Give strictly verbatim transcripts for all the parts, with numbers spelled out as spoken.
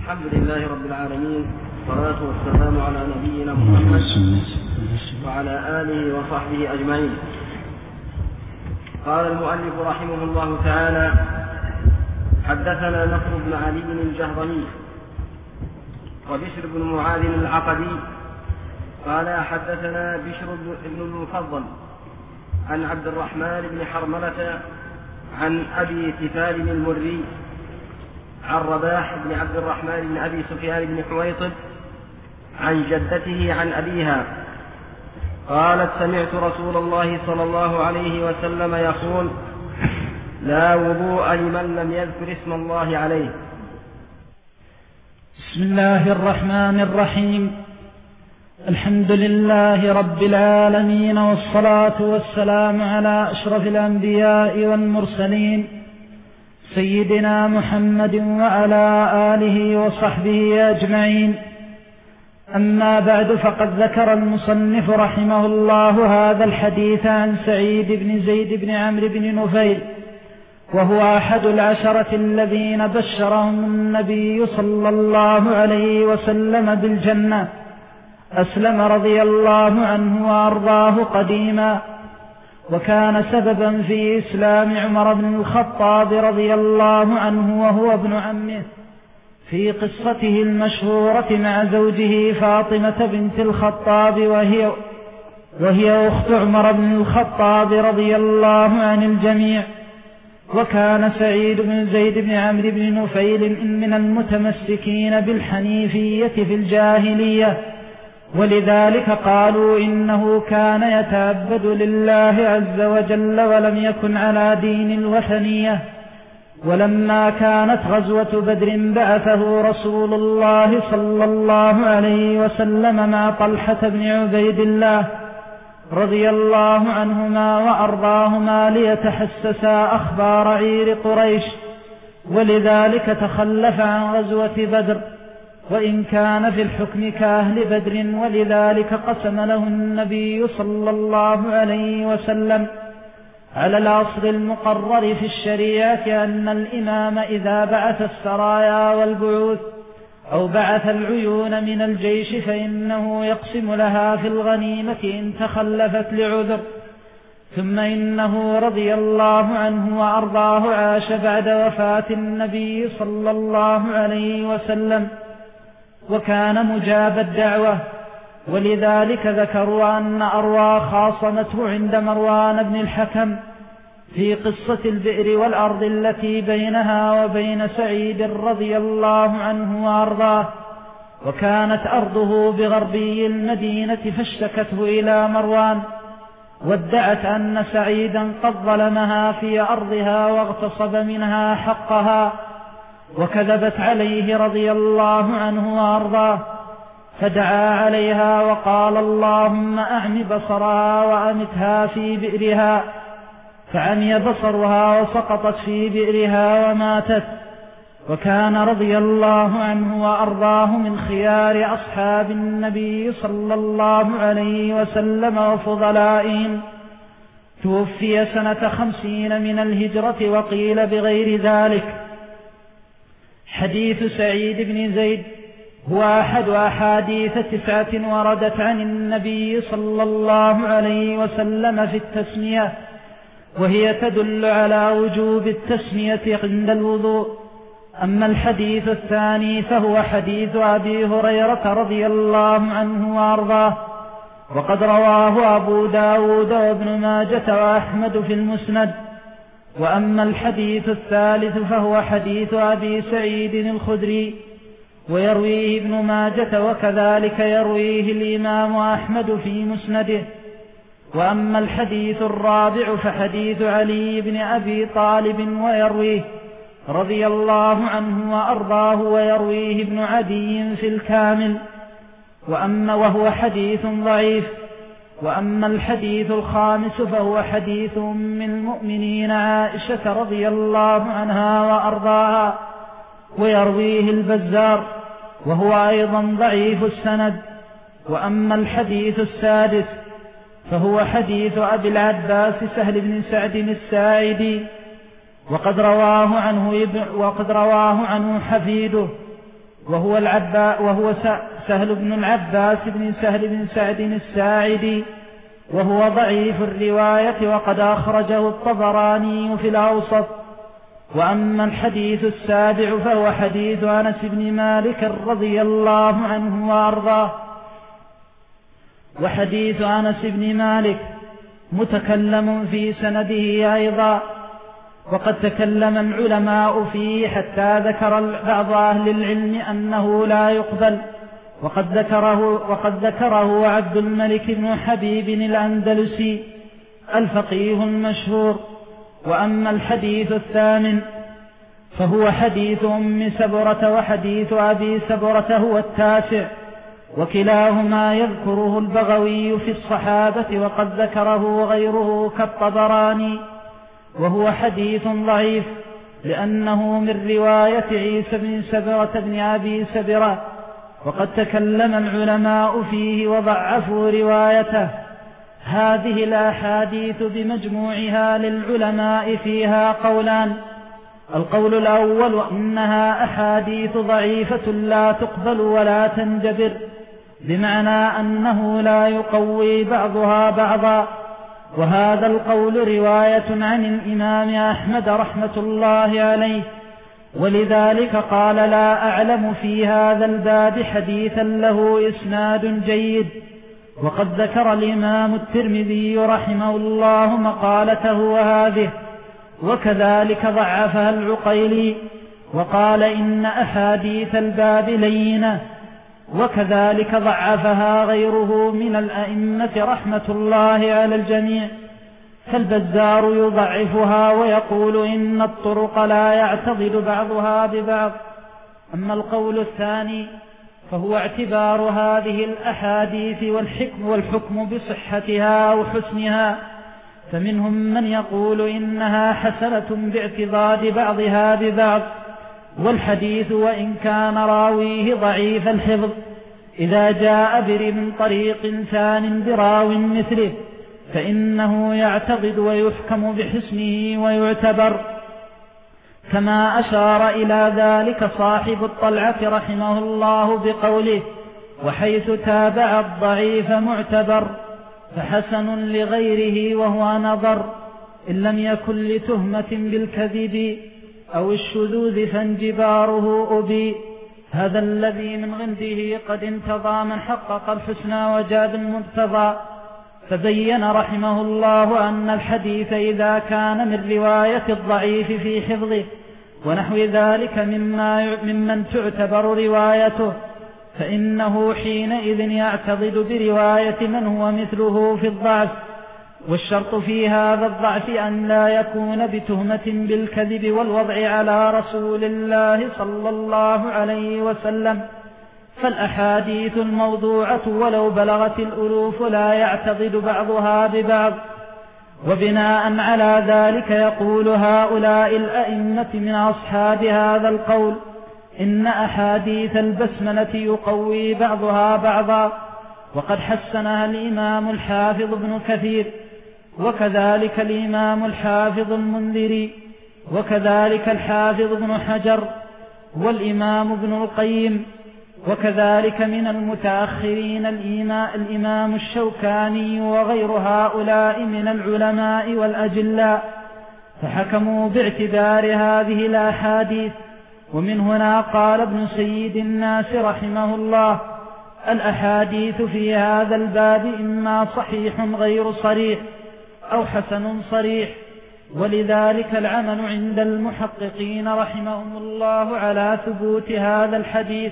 الحمد لله رب العالمين، والصلاة والسلام على نبينا محمد وعلى آله وصحبه أجمعين. قال المؤلف رحمه الله تعالى: حدثنا نصر بن علي الجهضمي وبشر بن معاذ العقدي قال حدثنا بشر بن المفضل عن عبد الرحمن بن حرملة عن أبي تفال المري عن رباح بن عبد الرحمن بن أبي سفيان بن حويطب عن جدته عن أبيها قالت: سمعت رسول الله صلى الله عليه وسلم يقول: لا وضوء لمن لم يذكر اسم الله عليه. بسم الله الرحمن الرحيم. الحمد لله رب العالمين، والصلاة والسلام على أشرف الأنبياء والمرسلين سيدنا محمد وعلى آله وصحبه أجمعين. أما بعد، فقد ذكر المصنف رحمه الله هذا الحديث عن سعيد بن زيد بن عمرو بن نفيل، وهو أحد العشرة الذين بشرهم النبي صلى الله عليه وسلم بالجنة. أسلم رضي الله عنه وأرضاه قديما، وكان سببا في إسلام عمر بن الخطاب رضي الله عنه وهو ابن عمه في قصته المشهورة مع زوجه فاطمة بنت الخطاب، وهي, وهي أخت عمر بن الخطاب رضي الله عن الجميع. وكان سعيد بن زيد بن عمرو بن نفيل من المتمسكين بالحنيفية في الجاهلية، ولذلك قالوا إنه كان يتعبد لله عز وجل ولم يكن على دين الوثنية. ولما كانت غزوة بدر بعثه رسول الله صلى الله عليه وسلم مع طلحة بن عبيد الله رضي الله عنهما وأرضاهما ليتحسسا أخبار عير قريش، ولذلك تخلف عن غزوة بدر، وإن كان في الحكم كأهل بدر. ولذلك قسم له النبي صلى الله عليه وسلم على الأصل المقرر في الشريعة أن الإمام إذا بعث السرايا والبعوث أو بعث العيون من الجيش فإنه يقسم لها في الغنيمة إن تخلفت لعذر. ثم إنه رضي الله عنه وأرضاه عاش بعد وفاة النبي صلى الله عليه وسلم، وكان مجاب الدعوة، ولذلك ذكروا أن أروى خاصمته عند مروان بن الحكم في قصة البئر والأرض التي بينها وبين سعيد رضي الله عنه وأرضاه، وكانت أرضه بغربي المدينة، فاشتكته إلى مروان وادعت أن سعيدا قد ظلمها في أرضها واغتصب منها حقها، وكذبت عليه رضي الله عنه وأرضاه، فدعا عليها وقال: اللهم أعم بصرها وأمتها في بئرها، فعمي بصرها وسقطت في بئرها وماتت. وكان رضي الله عنه وأرضاه من خيار أصحاب النبي صلى الله عليه وسلم وفضلائهم، توفي سنة خمسين من الهجرة، وقيل بغير ذلك. حديث سعيد بن زيد هو أحد أحاديث تسعة وردت عن النبي صلى الله عليه وسلم في التسمية، وهي تدل على وجوب التسمية عند الوضوء. أما الحديث الثاني فهو حديث أبي هريرة رضي الله عنه وأرضاه، وقد رواه أبو داود وابن ماجة وأحمد في المسند. وأما الحديث الثالث فهو حديث أبي سعيد الخدري، ويرويه ابن ماجة، وكذلك يرويه الإمام أحمد في مسنده. وأما الحديث الرابع فحديث علي بن أبي طالب، ويرويه رضي الله عنه وأرضاه، ويرويه ابن عدي في الكامل، وأما وهو حديث ضعيف. وأما الحديث الخامس فهو حديث أم المؤمنين عائشة رضي الله عنها وأرضاها، ويرويه البزار، وهو أيضا ضعيف السند. وأما الحديث السادس فهو حديث أبي العباس سهل بن سعد الساعدي، وقد رواه عنه, وقد رواه عنه حفيده وهو, العبا وهو سهل بن العباس بن سهل بن سعد الساعدي، وهو ضعيف الرواية، وقد أخرجه الطبراني في الأوسط. وأما الحديث السابع فهو حديث أنس بن مالك رضي الله عنه وأرضاه. وحديث أنس بن مالك متكلم في سنده أيضا، وقد تكلم العلماء فيه حتى ذكر بعض أهل العلم أنه لا يقبل، وقد ذكره, وقد ذكره عبد الملك بن حبيب الأندلسي الفقيه المشهور. وأما الحديث الثامن فهو حديث أم سبرة، وحديث أبي سبرة هو التاسع، وكلاهما يذكره البغوي في الصحابة، وقد ذكره غيره كالطبراني. وهو حديث ضعيف لأنه من رواية عيسى بن سبرة بن أبي سبرة، وقد تكلم العلماء فيه وضعفوا روايته. هذه الأحاديث بمجموعها للعلماء فيها قولان: القول الأول إنها أحاديث ضعيفة لا تقبل ولا تنجبر، بمعنى أنه لا يقوي بعضها بعضا، وهذا القول رواية عن الإمام أحمد رحمة الله عليه، ولذلك قال: لا أعلم في هذا الباب حديثا له إسناد جيد. وقد ذكر الإمام الترمذي رحمه الله مقالته وهذه، وكذلك ضعفها العقيلي وقال إن أحاديث الباب لينة، وكذلك ضعفها غيره من الأئمة رحمة الله على الجميع. فالبزار يضعفها ويقول إن الطرق لا يعتضد بعضها ببعض. أما القول الثاني فهو اعتبار هذه الأحاديث والحكم, والحكم بصحتها أو حسنها، فمنهم من يقول إنها حسنة باعتضاد بعضها ببعض. والحديث وإن كان راويه ضعيف الحفظ إذا جاء بر من طريق ثان براو مثله فإنه يعتضد ويحكم بحسنه ويعتبر، كما أشار إلى ذلك صاحب الطلعة رحمه الله بقوله: وحيث تابع الضعيف معتبر، فحسن لغيره وهو نظر، إن لم يكن لتهمة بالكذب أو الشذوذ فانجباره أبي. هذا الذي من عنده قد انتظى من حقق الحسنى وجاد المرتضى. فبين رحمه الله أن الحديث إذا كان من رواية الضعيف في حفظه ونحو ذلك مما ممن تعتبر روايته، فإنه حينئذ يعتضد برواية من هو مثله في الضعف. والشرط في هذا الضعف أن لا يكون بتهمة بالكذب والوضع على رسول الله صلى الله عليه وسلم. فالأحاديث الموضوعة ولو بلغت الألوف لا يعتضد بعضها ببعض. وبناء على ذلك يقول هؤلاء الأئمة من أصحاب هذا القول إن أحاديث البسملة يقوي بعضها بعضا، وقد حسنها الإمام الحافظ ابن كثير، وكذلك الإمام الحافظ المنذري، وكذلك الحافظ ابن حجر، والإمام ابن القيم، وكذلك من المتأخرين الإمام الشوكاني وغير هؤلاء من العلماء والأجلاء، فحكموا باعتبار هذه الأحاديث. ومن هنا قال ابن سيد الناس رحمه الله: الأحاديث في هذا الباب إما صحيح غير صريح أو حسن صريح. ولذلك العمل عند المحققين رحمهم الله على ثبوت هذا الحديث،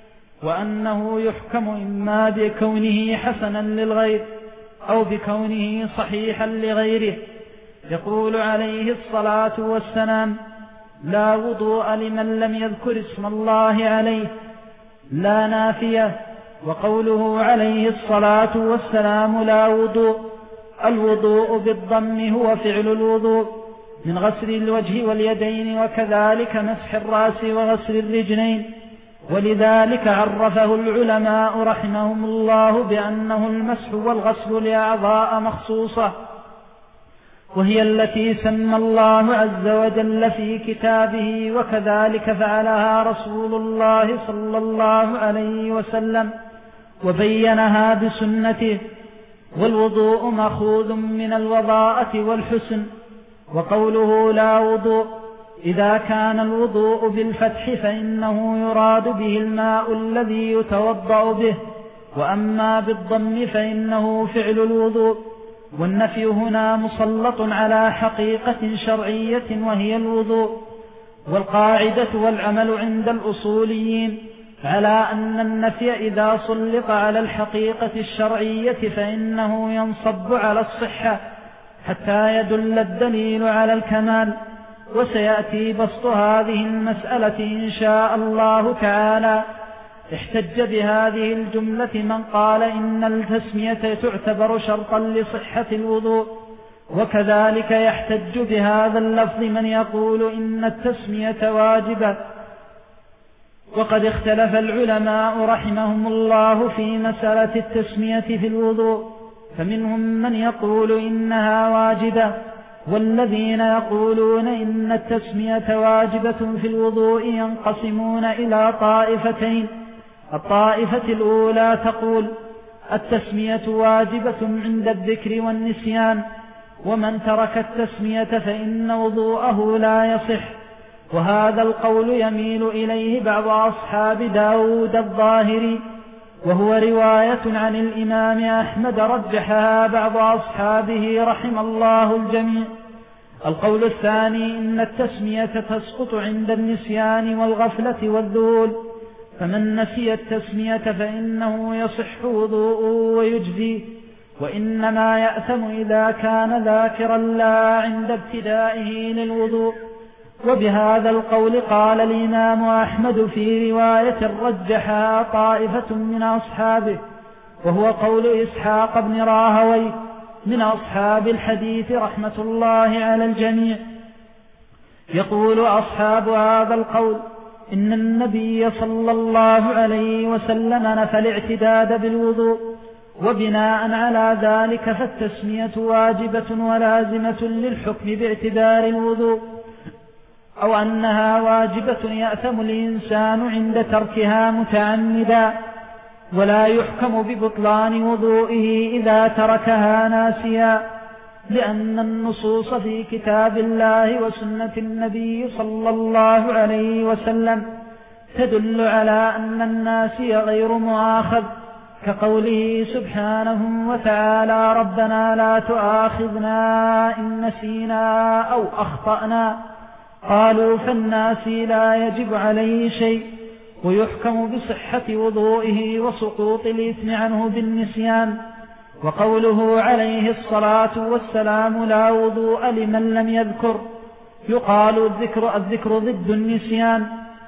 وأنه يحكم إما بكونه حسنا للغير أو بكونه صحيحا لغيره. يقول عليه الصلاة والسلام: لا وضوء لمن لم يذكر اسم الله عليه، لا نافية. وقوله عليه الصلاة والسلام: لا وضوء، الوضوء بالضم هو فعل الوضوء من غسل الوجه واليدين، وكذلك مسح الرأس وغسل الرجلين. ولذلك عرفه العلماء رحمهم الله بأنه المسح والغسل لأعضاء مخصوصة. وهي التي سمى الله عز وجل في كتابه، وكذلك فعلها رسول الله صلى الله عليه وسلم وبينها بسنته. والوضوء مأخوذ من الوضاءة والحسن. وقوله لا وضوء إذا كان الوضوء بالفتح فإنه يراد به الماء الذي يتوضأ به، وأما بالضم فإنه فعل الوضوء. والنفي هنا مسلط على حقيقة شرعية وهي الوضوء. والقاعدة والعمل عند الأصوليين على أن النفي إذا سلط على الحقيقة الشرعية فإنه ينصب على الصحة حتى يدل الدليل على الكمال. وسيأتي بسط هذه المسألة إن شاء الله تعالى. احتج بهذه الجملة من قال إن التسمية تعتبر شرطا لصحة الوضوء، وكذلك يحتج بهذا اللفظ من يقول إن التسمية واجبة. وقد اختلف العلماء رحمهم الله في مسألة التسمية في الوضوء، فمنهم من يقول إنها واجبة، والذين يقولون إن التسمية واجبة في الوضوء ينقسمون إلى طائفتين. الطائفة الأولى تقول التسمية واجبة عند الذكر والنسيان، ومن ترك التسمية فإن وضوءه لا يصح. وهذا القول يميل إليه بعض أصحاب داود الظاهري، وهو رواية عن الإمام أحمد رجحها بعض أصحابه رحم الله الجميع. القول الثاني إن التسمية تسقط عند النسيان والغفلة والذهول، فمن نسي التسمية فإنه يصح وضوءه ويجزي، وإنما يأثم إذا كان ذاكرا لا عند ابتدائه للوضوء. وبهذا القول قال الإمام أحمد في رواية رجحها طائفة من أصحابه، وهو قول إسحاق بن راهويه من أصحاب الحديث رحمة الله على الجميع. يقول أصحاب هذا القول إن النبي صلى الله عليه وسلم نفى الاعتداد بالوضوء، وبناء على ذلك فالتسمية واجبة ولازمة للحكم باعتبار الوضوء، أو أنها واجبة يأثم الإنسان عند تركها متعمدا، ولا يحكم ببطلان وضوئه إذا تركها ناسيا، لأن النصوص في كتاب الله وسنة النبي صلى الله عليه وسلم تدل على أن الناسي غير مؤاخذ، كقوله سبحانه وتعالى ربنا لا تؤاخذنا إن نسينا أو أخطأنا. قالوا فالناسي لا يجب عليه شيء، ويحكم بصحة وضوئه وسقوط الإثم عنه بالنسيان. وقوله عليه الصلاة والسلام لا وضوء لمن لم يذكر، يقال الذكر الذكر ضد النسيان.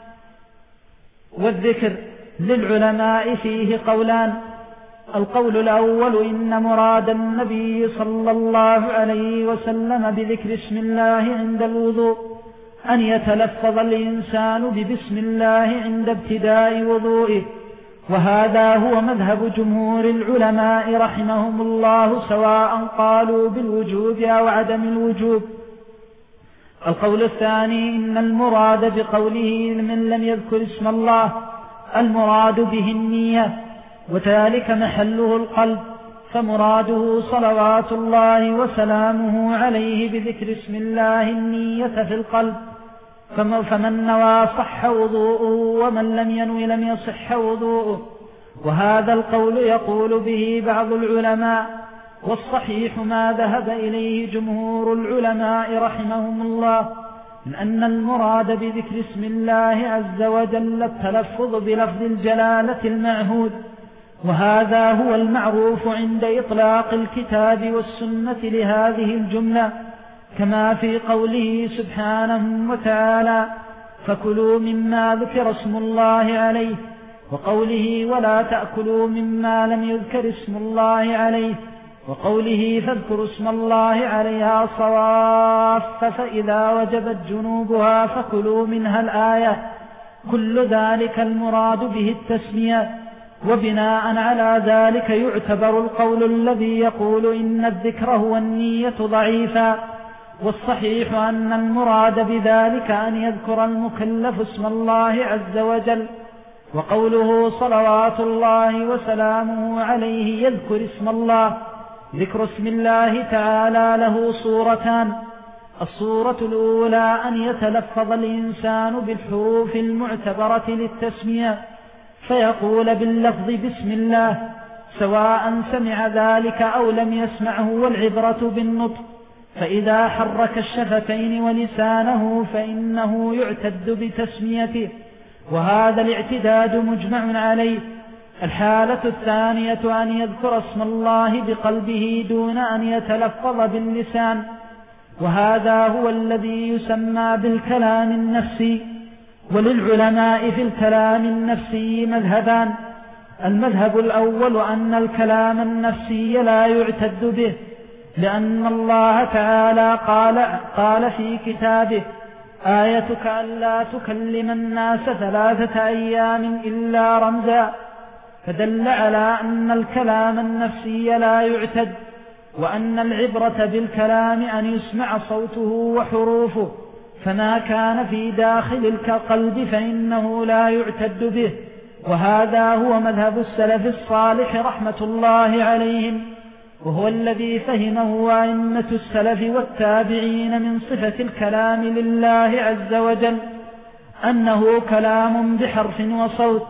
والذكر للعلماء فيه قولان: القول الأول إن مراد النبي صلى الله عليه وسلم بذكر اسم الله عند الوضوء أن يتلفظ الإنسان ببسم الله عند ابتداء وضوئه، وهذا هو مذهب جمهور العلماء رحمهم الله، سواء قالوا بالوجوب أو عدم الوجوب. القول الثاني إن المراد بقوله من لم يذكر اسم الله المراد به النية، وذلك محله القلب، فمراده صلوات الله وسلامه عليه بذكر اسم الله النية في القلب، فمن نوى صح وضوءه، ومن لم ينوي لم يصح وضوءه. وهذا القول يقول به بعض العلماء، والصحيح ما ذهب إليه جمهور العلماء رحمهم الله من أن المراد بذكر اسم الله عز وجل التلفظ بلفظ الجلالة المعهود، وهذا هو المعروف عند إطلاق الكتاب والسنة لهذه الجملة، كما في قوله سبحانه وتعالى فكلوا مما ذكر اسم الله عليه، وقوله ولا تأكلوا مما لم يذكر اسم الله عليه، وقوله فاذكروا اسم الله عليها صواف فإذا وجبت جنوبها فكلوا منها الآية. كل ذلك المراد به التسمية، وبناء على ذلك يعتبر القول الذي يقول إن الذكر هو النية ضعيفا، والصحيح أن المراد بذلك أن يذكر المكلف اسم الله عز وجل. وقوله صلوات الله وسلامه عليه يذكر اسم الله، ذكر اسم الله تعالى له صورتان: الصورة الأولى أن يتلفظ الإنسان بالحروف المعتبرة للتسمية فيقول باللفظ بسم الله سواء سمع ذلك أو لم يسمعه، والعبرة بالنطق، فإذا حرك الشفتين ولسانه فإنه يعتد بتسميته، وهذا الاعتداد مجمع عليه. الحالة الثانية أن يذكر اسم الله بقلبه دون أن يتلفظ باللسان، وهذا هو الذي يسمى بالكلام النفسي. وللعلماء في الكلام النفسي مذهبان: المذهب الأول أن الكلام النفسي لا يعتد به، لأن الله تعالى قال, قال في كتابه: آيتك ألا تكلم الناس ثلاثة أيام إلا رمزا، فدل على أن الكلام النفسي لا يعتد، وأن العبرة بالكلام أن يسمع صوته وحروفه، فما كان في داخل القلب فإنه لا يعتد به. وهذا هو مذهب السلف الصالح رحمة الله عليهم، وهو الذي فهمه أئمة السلف والتابعين من صفة الكلام لله عز وجل، أنه كلام بحرف وصوت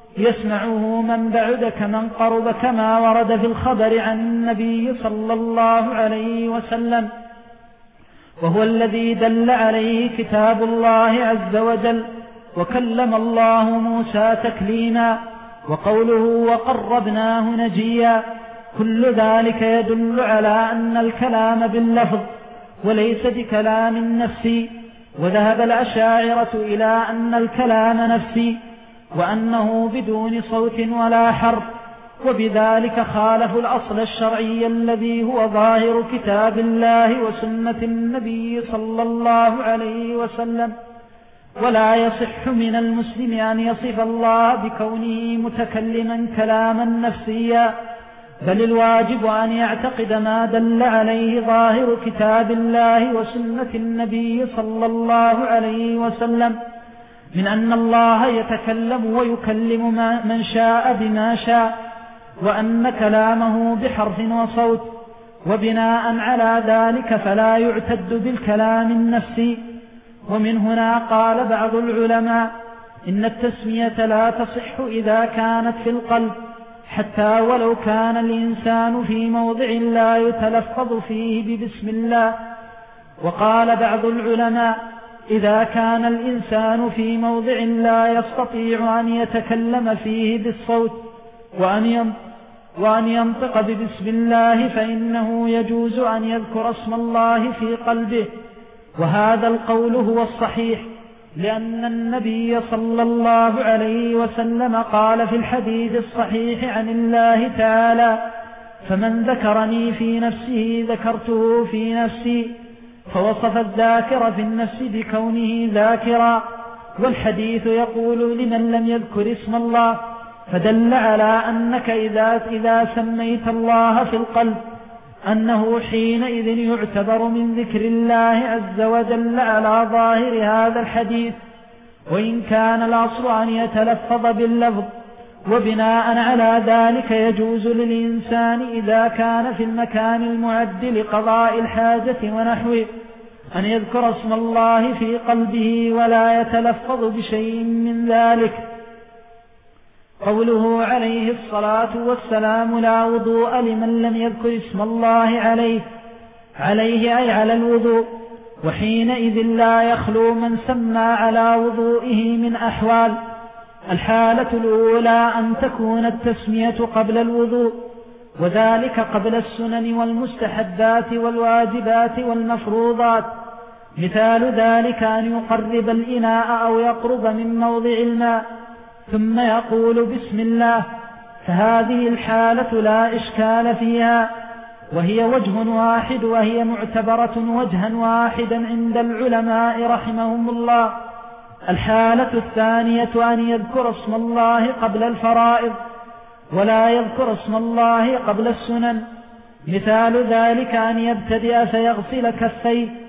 يسمعه من بعد كمن قرب، كما ورد في الخبر عن النبي صلى الله عليه وسلم، وهو الذي دل عليه كتاب الله عز وجل: وكلم الله موسى تكليما، وقوله وقربناه نجيا. كل ذلك يدل على أن الكلام باللفظ وليس بكلام نفسي. وذهب الأشاعرة إلى أن الكلام نفسي، وأنه بدون صوت ولا حرف، وبذلك خالفوا الأصل الشرعي الذي هو ظاهر كتاب الله وسنة النبي صلى الله عليه وسلم. ولا يصح من المسلم أن يصف الله بكونه متكلما كلاما نفسيا، بل الواجب أن يعتقد ما دل عليه ظاهر كتاب الله وسنة النبي صلى الله عليه وسلم من أن الله يتكلم ويكلم من شاء بما شاء، وأن كلامه بحرف وصوت، وبناء على ذلك فلا يعتد بالكلام النفسي. ومن هنا قال بعض العلماء إن التسمية لا تصح إذا كانت في القلب، حتى ولو كان الإنسان في موضع لا يتلفظ فيه ببسم الله. وقال بعض العلماء إذا كان الإنسان في موضع لا يستطيع أن يتكلم فيه بالصوت وأن ينطق ببسم الله فإنه يجوز أن يذكر اسم الله في قلبه، وهذا القول هو الصحيح، لأن النبي صلى الله عليه وسلم قال في الحديث الصحيح عن الله تعالى: فمن ذكرني في نفسه ذكرته في نفسي، فوصف الذاكر في النفس بكونه ذاكرا. والحديث يقول لمن لم يذكر اسم الله، فدل على أنك إذا, إذا سميت الله في القلب أنه حينئذ يعتبر من ذكر الله عز وجل على ظاهر هذا الحديث، وإن كان الأصل أن يتلفظ باللفظ. وبناء على ذلك يجوز للإنسان إذا كان في المكان المعد لقضاء الحاجة ونحوه أن يذكر اسم الله في قلبه ولا يتلفظ بشيء من ذلك. قوله عليه الصلاة والسلام: لا وضوء لمن لم يذكر اسم الله عليه، عليه أي على الوضوء، وحينئذ لا يخلو من سمى على وضوئه من أحوال. الحالة الأولى أن تكون التسمية قبل الوضوء، وذلك قبل السنن والمستحبات والواجبات والمفروضات. مثال ذلك أن يقرب الإناء أو يقرب من موضع الماء ثم يقول بسم الله، فهذه الحالة لا إشكال فيها، وهي وجه واحد، وهي معتبرة وجها واحدا عند العلماء رحمهم الله. الحالة الثانية أن يذكر اسم الله قبل الفرائض ولا يذكر اسم الله قبل السنن. مثال ذلك أن يبتدئ فيغسل كفيه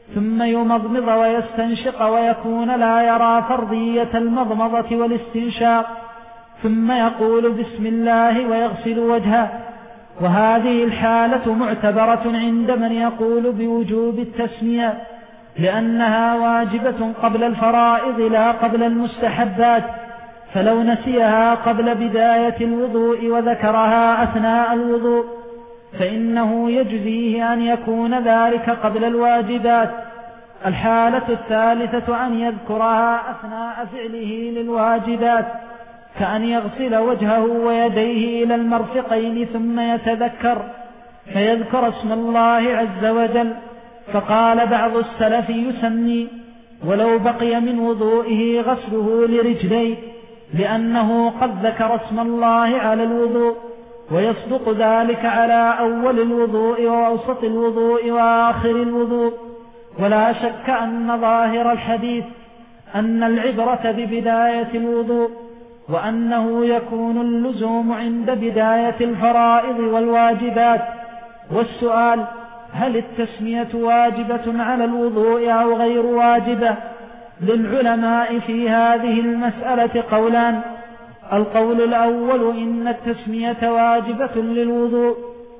ثم يمضمض ويستنشق ويكون لا يرى فرضية المضمضة والاستنشاق، ثم يقول بسم الله ويغسل وجهه. وهذه الحالة معتبرة عند من يقول بوجوب التسمية، لأنها واجبة قبل الفرائض لا قبل المستحبات، فلو نسيها قبل بداية الوضوء وذكرها أثناء الوضوء فإنه يجزيه أن يكون ذلك قبل الواجبات. الحالة الثالثة أن يذكرها أثناء فعله للواجبات، كأن يغسل وجهه ويديه إلى المرفقين ثم يتذكر فيذكر اسم الله عز وجل. فقال بعض السلف يسمي ولو بقي من وضوئه غسله لرجليه، لأنه قد ذكر اسم الله على الوضوء، ويصدق ذلك على أول الوضوء وأوسط الوضوء وآخر الوضوء. ولا شك أن ظاهر الحديث أن العبرة ببداية الوضوء، وأنه يكون اللزوم عند بداية الفرائض والواجبات. والسؤال: هل التسمية واجبة على الوضوء أو غير واجبة؟ للعلماء في هذه المسألة قولان. القول الأول إن التسمية واجبة للوضوء،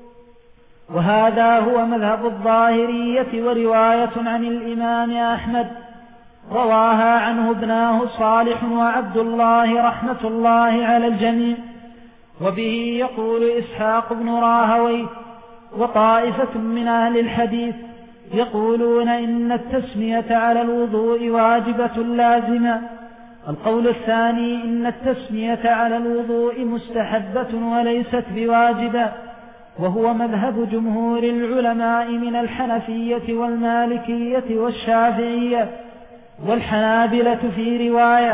وهذا هو مذهب الظاهرية ورواية عن الإمام أحمد رواها عنه ابناه صالح وعبد الله رحمة الله على الجميع. وبه يقول إسحاق بن راهويه وطائفة من أهل الحديث يقولون إن التسمية على الوضوء واجبة لازمة. القول الثاني إن التسمية على الوضوء مستحبة وليست بواجبة، وهو مذهب جمهور العلماء من الحنفية والمالكية والشافعية والحنابلة. في رواية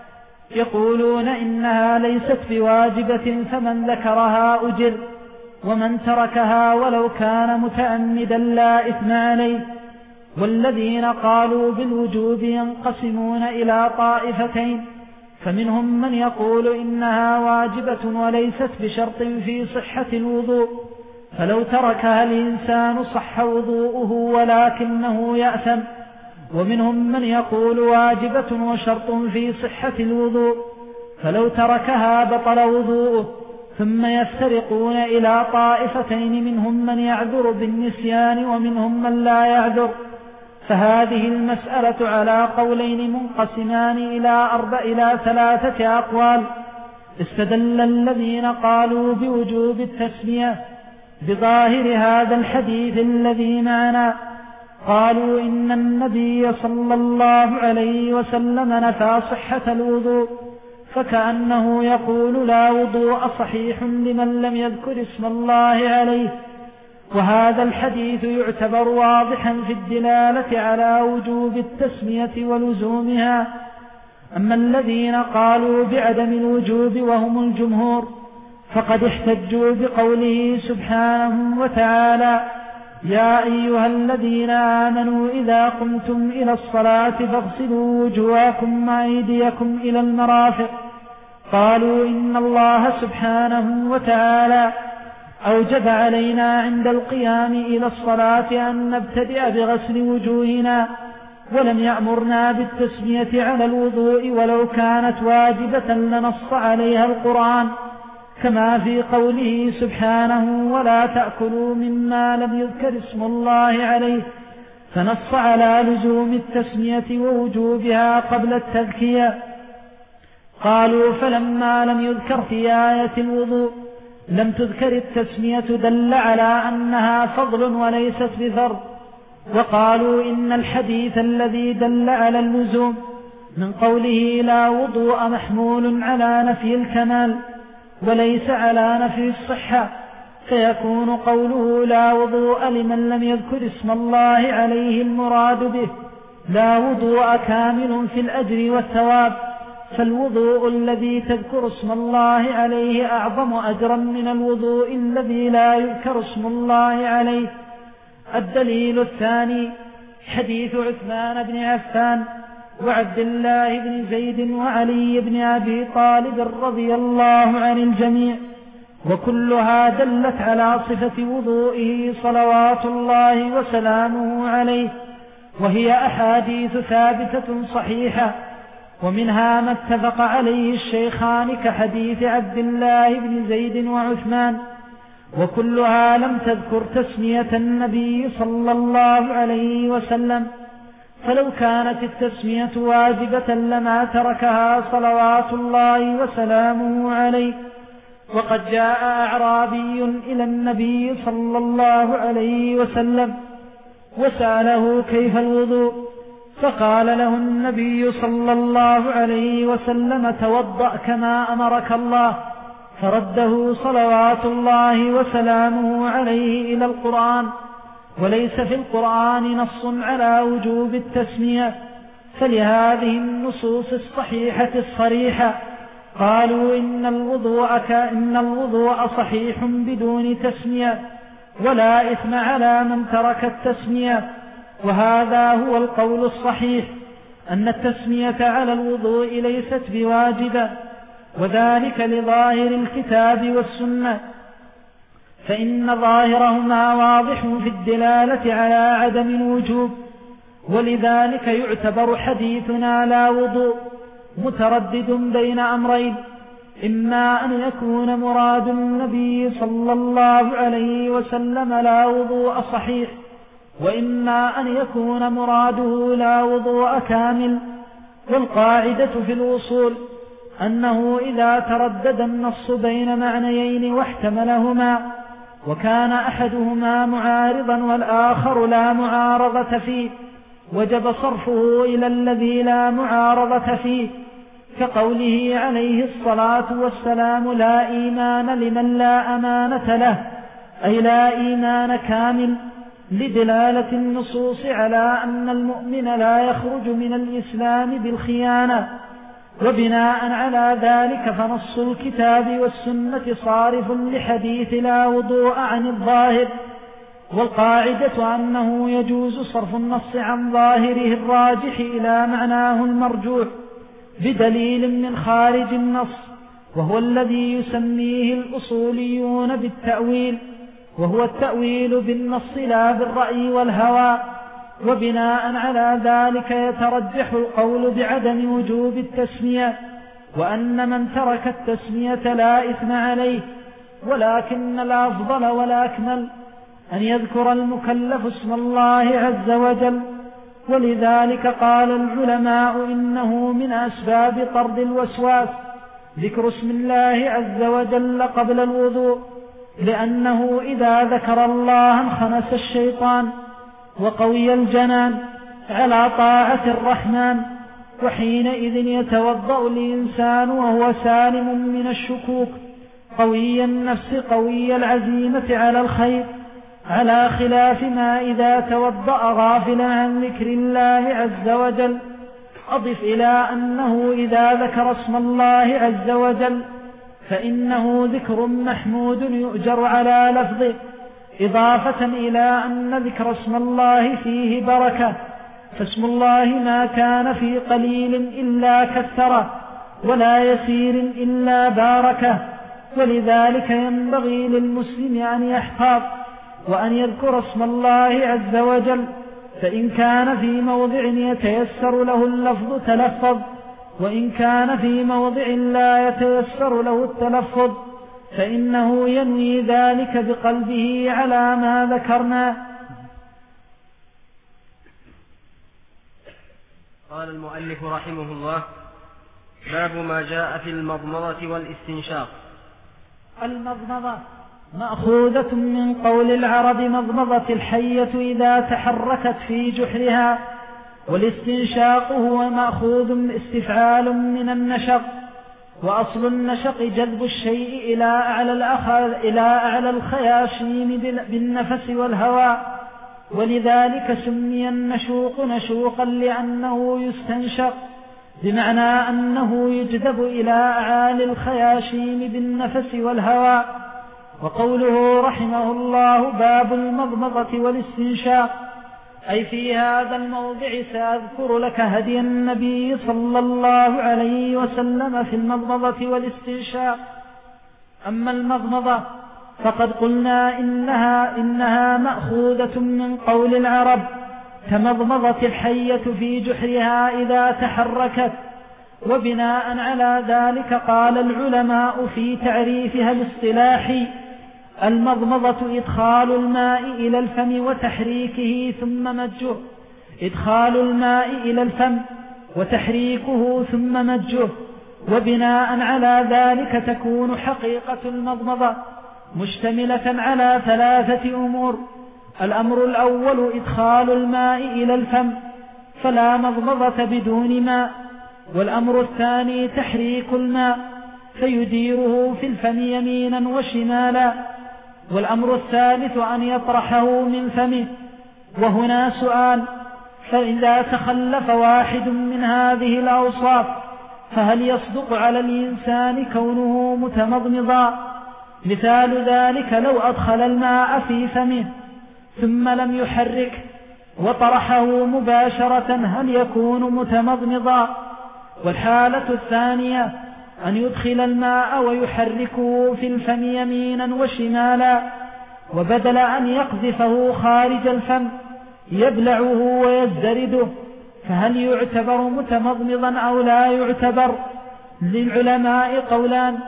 يقولون إنها ليست بواجبة، فمن ذكرها أجر، ومن تركها ولو كان متعمدا لا إثم عليه. والذين قالوا بالوجوب ينقسمون إلى طائفتين، فمنهم من يقول إنها واجبة وليست بشرط في صحة الوضوء، فلو تركها الإنسان صح وضوءه ولكنه يأثم. ومنهم من يقول واجبة وشرط في صحة الوضوء، فلو تركها بطل وضوءه. ثم يفترقون إلى طائفتين، منهم من يعذر بالنسيان ومنهم من لا يعذر. فهذه المسألة على قولين منقسمان إلى أربع إلى ثلاثة أقوال. استدل الذين قالوا بوجوب التسمية بظاهر هذا الحديث الذي معنا، قالوا إن النبي صلى الله عليه وسلم نفى صحة الوضوء، فكأنه يقول لا وضوء صحيح لمن لم يذكر اسم الله عليه. وهذا الحديث يعتبر واضحا في الدلالة على وجوب التسمية ولزومها. أما الذين قالوا بعدم الوجوب وهم الجمهور فقد احتجوا بقوله سبحانه وتعالى: يا أيها الذين آمنوا إذا قمتم إلى الصلاة فاغسلوا وجوهكم وأيديكم إلى المرافق. قالوا إن الله سبحانه وتعالى أوجب علينا عند القيام إلى الصلاة أن نبتدئ بغسل وجوهنا، ولم يأمرنا بالتسمية على الوضوء ولو كانت واجبة لنص عليها القرآن، كما في قوله سبحانه: ولا تأكلوا مما لم يذكر اسم الله عليه، فنص على لزوم التسمية ووجوبها قبل التذكية. قالوا فلما لم يذكر في آية الوضوء لم تذكر التسمية دل على أنها فضل وليست بفرض. وقالوا إن الحديث الذي دل على اللزوم من قوله لا وضوء محمول على نفي الكمال وليس على نفي الصحة، فيكون قوله لا وضوء لمن لم يذكر اسم الله عليه المراد به لا وضوء كامل في الأجر والثواب، فالوضوء الذي تذكر اسم الله عليه أعظم أجرا من الوضوء الذي لا يذكر اسم الله عليه. الدليل الثاني حديث عثمان بن عفان وعبد الله بن زيد وعلي بن أبي طالب رضي الله عن الجميع، وكلها دلت على صفة وضوئه صلوات الله وسلامه عليه. وهي أحاديث ثابتة صحيحة، ومنها ما اتفق عليه الشيخان كحديث عبد الله بن زيد وعثمان، وكلها لم تذكر تسمية النبي صلى الله عليه وسلم، فلو كانت التسمية واجبة لما تركها صلوات الله وسلامه عليه. وقد جاء أعرابي إلى النبي صلى الله عليه وسلم وسأله كيف الوضوء، فقال له النبي صلى الله عليه وسلم توضأ كما أمرك الله، فرده صلوات الله وسلامه عليه إلى القرآن، وليس في القرآن نص على وجوب التسمية، فلهذه النصوص الصحيحة الصريحة قالوا إن الوضوء إن الوضوء صحيح بدون تسمية، ولا إثم على من ترك التسمية. وهذا هو القول الصحيح، أن التسمية على الوضوء ليست بواجبة، وذلك لظاهر الكتاب والسنة، فإن ظاهرهما واضح في الدلالة على عدم الوجوب، ولذلك يعتبر حديثنا لا وضوء متردد بين أمرين: إما أن يكون مراد النبي صلى الله عليه وسلم لا وضوء صحيح، وإما أن يكون مراده لا وضوء كامل. والقاعدة في الوصول أنه إذا تردد النص بين معنيين واحتملهما وكان أحدهما معارضا والآخر لا معارضة فيه، وجب صرفه إلى الذي لا معارضة فيه، كقوله عليه الصلاة والسلام: لا إيمان لمن لا أمانة له، أي لا إيمان كامل، لدلالة النصوص على أن المؤمن لا يخرج من الإسلام بالخيانة. وبناء على ذلك فنص الكتاب والسنة صارف لحديث لا وضوء عن الظاهر، والقاعدة أنه يجوز صرف النص عن ظاهره الراجح إلى معناه المرجوح بدليل من خارج النص، وهو الذي يسميه الأصوليون بالتأويل، وهو التأويل بالنص لا بالرأي والهوى. وبناء على ذلك يترجح القول بعدم وجوب التسمية، وأن من ترك التسمية لا إثم عليه، ولكن الأفضل والأكمل أن يذكر المكلف اسم الله عز وجل. ولذلك قال العلماء إنه من أسباب طرد الوسواس ذكر اسم الله عز وجل قبل الوضوء، لأنه إذا ذكر الله انخنس الشيطان وقوي الجنان على طاعة الرحمن، وحينئذ يتوضأ الإنسان وهو سالم من الشكوك، قوي النفس قوي العزيمة على الخير، على خلاف ما إذا توضأ غافلا عن ذكر الله عز وجل. أضف إلى أنه إذا ذكر اسم الله عز وجل فإنه ذكر محمود يؤجر على لفظه، إضافة إلى أن ذكر اسم الله فيه بركة، فاسم الله ما كان في قليل إلا كثره، ولا يسير إلا باركه. ولذلك ينبغي للمسلم أن يحفظ وأن يذكر اسم الله عز وجل، فإن كان في موضع يتيسر له اللفظ تلفظ، وإن كان في موضع لا يتيسر له التلفظ فإنه ينوي ذلك بقلبه على ما ذكرنا. قال المؤلف رحمه الله: باب ما جاء في المضمضة والاستنشاق. المضمضة مأخوذة من قول العرب مضمضة الحية إذا تحركت في جحرها، والاستنشاق هو مأخوذ استفعال من النشق، وأصل النشق جذب الشيء إلى أعلى الأخذ إلى أعلى الخياشيم بالنفس والهواء، ولذلك سمي النشوق نشوقا لأنه يستنشق، بمعنى أنه يجذب إلى أعالي الخياشيم بالنفس والهواء. وقوله رحمه الله: باب المضمضة والاستنشاق، أي في هذا الموضع سأذكر لك هدي النبي صلى الله عليه وسلم في المضمضة والاستنشاق. أما المضمضة فقد قلنا إنها, إنها مأخوذة من قول العرب، كمضمضة الحية في جحرها إذا تحركت. وبناء على ذلك قال العلماء في تعريفها الاصطلاحي: المضمضة إدخال الماء إلى الفم وتحريكه ثم مجه. إدخال الماء إلى الفم وتحريكه ثم مجه. وبناء على ذلك تكون حقيقة المضمضة مشتملة على ثلاثة أمور: الأمر الأول إدخال الماء إلى الفم فلا مضمضة بدون ماء، والأمر الثاني تحريك الماء فيديره في الفم يمينا وشمالا، والأمر الثالث أن يطرحه من فمه. وهنا سؤال: فإذا تخلف واحد من هذه الأوصاف فهل يصدق على الإنسان كونه متمضمضا؟ مثال ذلك لو أدخل الماء في فمه ثم لم يحرك وطرحه مباشرة هل يكون متمضمضا؟ والحالة الثانية أن يدخل الماء ويحركه في الفم يمينا وشمالا، وبدل أن يقذفه خارج الفم يبلعه ويزدرده، فهل يعتبر متمضمضا أو لا يعتبر؟ للعلماء قولان: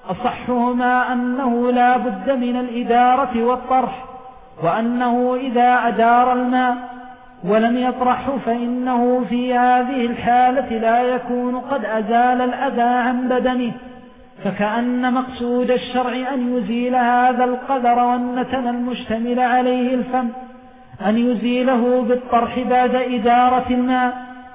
أصحهما أنه لا بد من الإدارة والطرح، وأنه إذا أدار الماء ولم يطرحه فإنه في هذه الحالة لا يكون قد أزال الأذى عن بدنه، فكأن مقصود الشرع أن يزيل هذا القدر والنتن المشتمل عليه الفم أن يزيله بالطرح بعد إدارة الماء.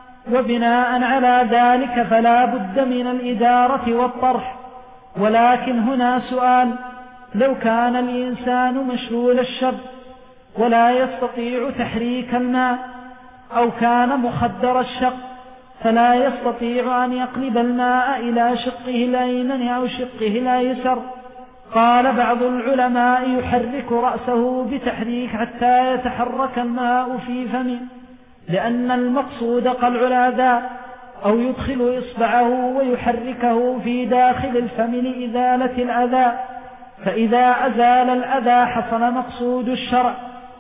وبناء على ذلك فلا بد من الإدارة والطرح. ولكن هنا سؤال: لو كان الإنسان مشلول الشر ولا يستطيع تحريك الماء، أو كان مخدر الشق فلا يستطيع أن يقلب الماء إلى شقه الأيمن أو شقه الأيسر، قال بعض العلماء يحرك رأسه بتحريك حتى يتحرك الماء في فمه، لأن المقصود قلع الأذى، أو يدخل إصبعه ويحركه في داخل الفم لإزالة الأذى، فإذا أزال الأذى حصل مقصود الشرع.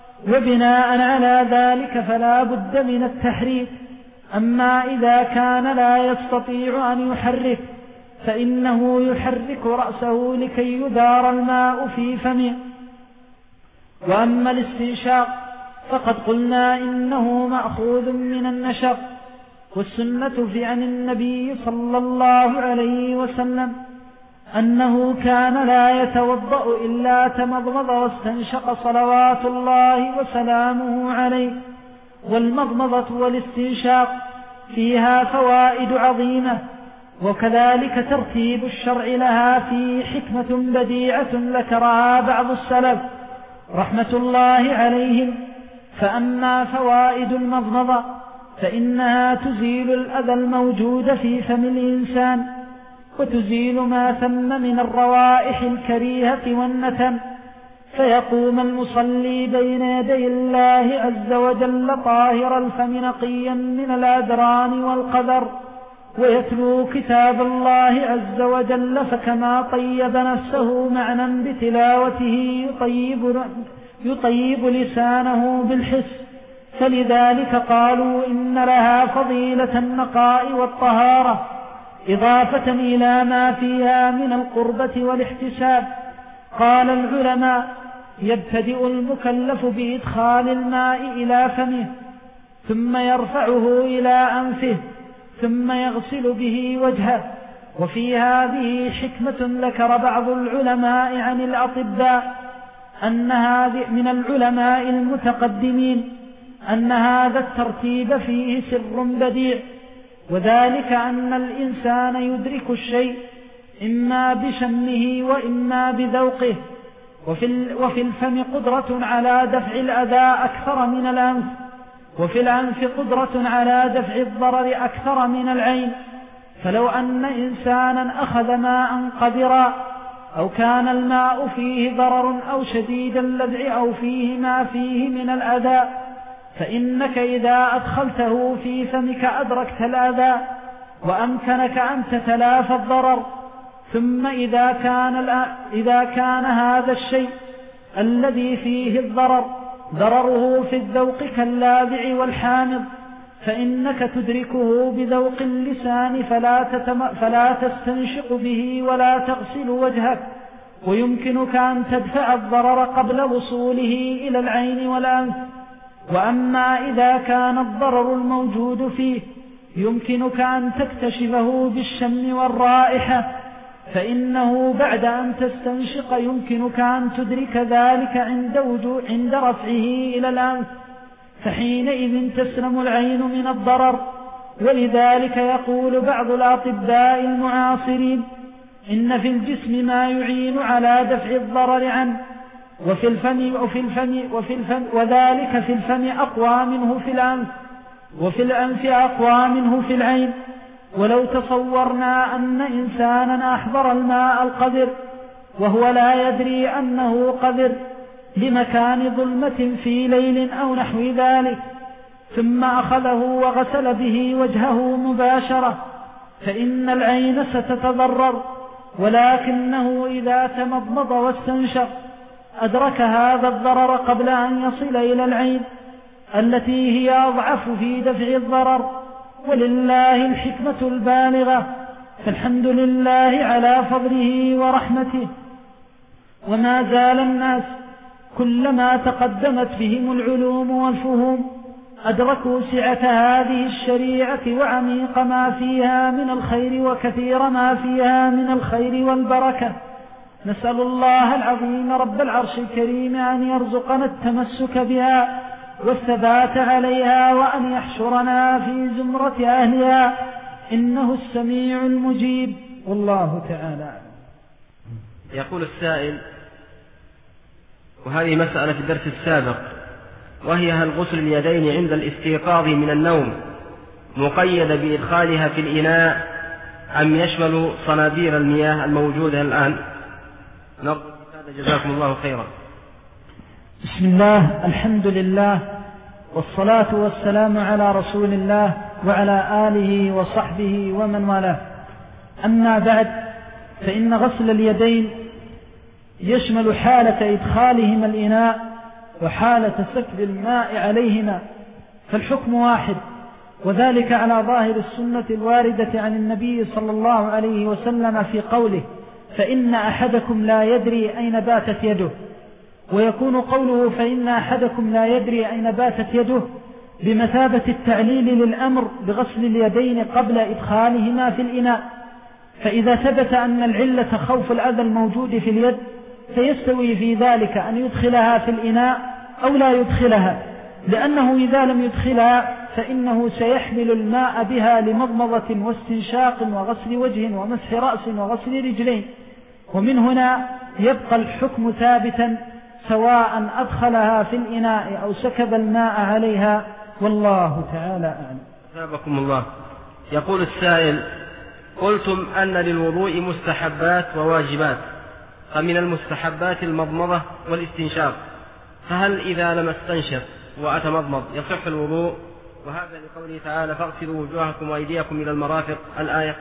وبناء على ذلك فلا بد من التحريك. أما إذا كان لا يستطيع أن يحرك فإنه يحرك رأسه لكي يدار الماء في فمه. وأما الاستنشاق فقد قلنا إنه مأخوذ من النشق، والسنة في عن النبي صلى الله عليه وسلم أنه كان لا يتوضأ إلا تمضمض واستنشق صلوات الله وسلامه عليه. والمضمضة والاستنشاق فيها فوائد عظيمة، وكذلك ترتيب الشرع لها فيه حكمة بديعة ذكرها بعض السلف رحمة الله عليهم. فأما فوائد المضمضة فإنها تزيل الأذى الموجود في فم الإنسان، وتزيل ما ثم من الروائح الكريهة والنتن، فيقوم المصلي بين يدي الله عز وجل طاهر الفم نقيا من الأدران والقذر، ويتلو كتاب الله عز وجل، فكما طيب نفسه معنى بتلاوته يطيب, يطيب لسانه بالحس. فلذلك قالوا إن لها فضيلة النقاء والطهارة، إضافة إلى ما فيها من القربة والاحتساب. قال العلماء: يبتدئ المكلف بإدخال الماء إلى فمه، ثم يرفعه إلى أنفه، ثم يغسل به وجهه. وفي هذه حكمة ذكر بعض العلماء عن الأطباء أن هذه من العلماء المتقدمين أن هذا الترتيب فيه سر بديع، وذلك أن الإنسان يدرك الشيء إما بشمه وإما بذوقه، وفي, وفي الفم قدرة على دفع الأذى أكثر من الأنف، وفي الأنف قدرة على دفع الضرر أكثر من العين. فلو أن إنسانا أخذ ماء قذرا أو كان الماء فيه ضرر أو شديد اللذع أو فيه ما فيه من الأذى، فإنك إذا أدخلته في فمك أدركت الأذى وأمكنك أن تتلافى الضرر. ثم إذا كان, إذا كان هذا الشيء الذي فيه الضرر ضرره في الذوق كاللاذع والحامض، فإنك تدركه بذوق اللسان فلا, تتم فلا تستنشق به ولا تغسل وجهك، ويمكنك أن تدفع الضرر قبل وصوله إلى العين والأنف. وأما إذا كان الضرر الموجود فيه يمكنك أن تكتشفه بالشم والرائحة، فإنه بعد أن تستنشق يمكنك أن تدرك ذلك عند, عند رفعه إلى الأنف، فحينئذ تسلم العين من الضرر. ولذلك يقول بعض الأطباء المعاصرين إن في الجسم ما يعين على دفع الضرر عنه، وفي الفم وفي الفم وفي الفم وذلك في الفم أقوى منه في الأنف، وفي الأنف أقوى منه في العين. ولو تصورنا أن إنسانا أحضر الماء القذر وهو لا يدري أنه قذر لمكان ظلمة في ليل أو نحو ذلك، ثم أخذه وغسل به وجهه مباشرة، فإن العين ستتضرر، ولكنه إذا تمضمض واستنشق أدرك هذا الضرر قبل أن يصل إلى العين التي هي أضعف في دفع الضرر. ولله الحكمة البالغة، فالحمد لله على فضله ورحمته. وما زال الناس كلما تقدمت بهم العلوم والفهوم أدركوا سعة هذه الشريعة وعميق ما فيها من الخير وكثير ما فيها من الخير والبركة. نسأل الله العظيم رب العرش الكريم أن يرزقنا التمسك بها والثبات عليها، وأن يحشرنا في زمرة أهلها، إنه السميع المجيب. والله تعالى. يقول السائل، وهذه مسألة في الدرس السابق، وهي هل غسل اليدين عند الاستيقاظ من النوم مقيد بإدخالها في الإناء أم يشمل صنادير المياه الموجودة الآن؟ نرجو هذا، جزاكم الله خيرا. بسم الله، الحمد لله، والصلاة والسلام على رسول الله وعلى آله وصحبه ومن والاه. أما بعد، فإن غسل اليدين يشمل حالة إدخالهما الإناء وحالة سكب الماء عليهما، فالحكم واحد، وذلك على ظاهر السنة الواردة عن النبي صلى الله عليه وسلم في قوله: فإن أحدكم لا يدري أين باتت يده. ويكون قوله فإن أحدكم لا يدري أين باتت يده بمثابة التعليل للأمر بغسل اليدين قبل إدخالهما في الإناء. فإذا ثبت أن العلة خوف الأذى الموجود في اليد فيستوي في ذلك أن يدخلها في الإناء أو لا يدخلها، لأنه إذا لم يدخلها فإنه سيحمل الماء بها لمضمضة واستنشاق وغسل وجه ومسح رأس وغسل رجلين، ومن هنا يبقى الحكم ثابتا سواء أدخلها في الإناء أو سكب الماء عليها، والله تعالى أعلم. أثابكم الله. يقول السائل: قلتم أن للوضوء مستحبات وواجبات، فمن المستحبات المضمضة والاستنشاق، فهل إذا لم استنشق وأتمضمض يصح الوضوء؟ وهذا لقوله تعالى: فاغسلوا وجوهكم وأيديكم إلى المرافق، الآية.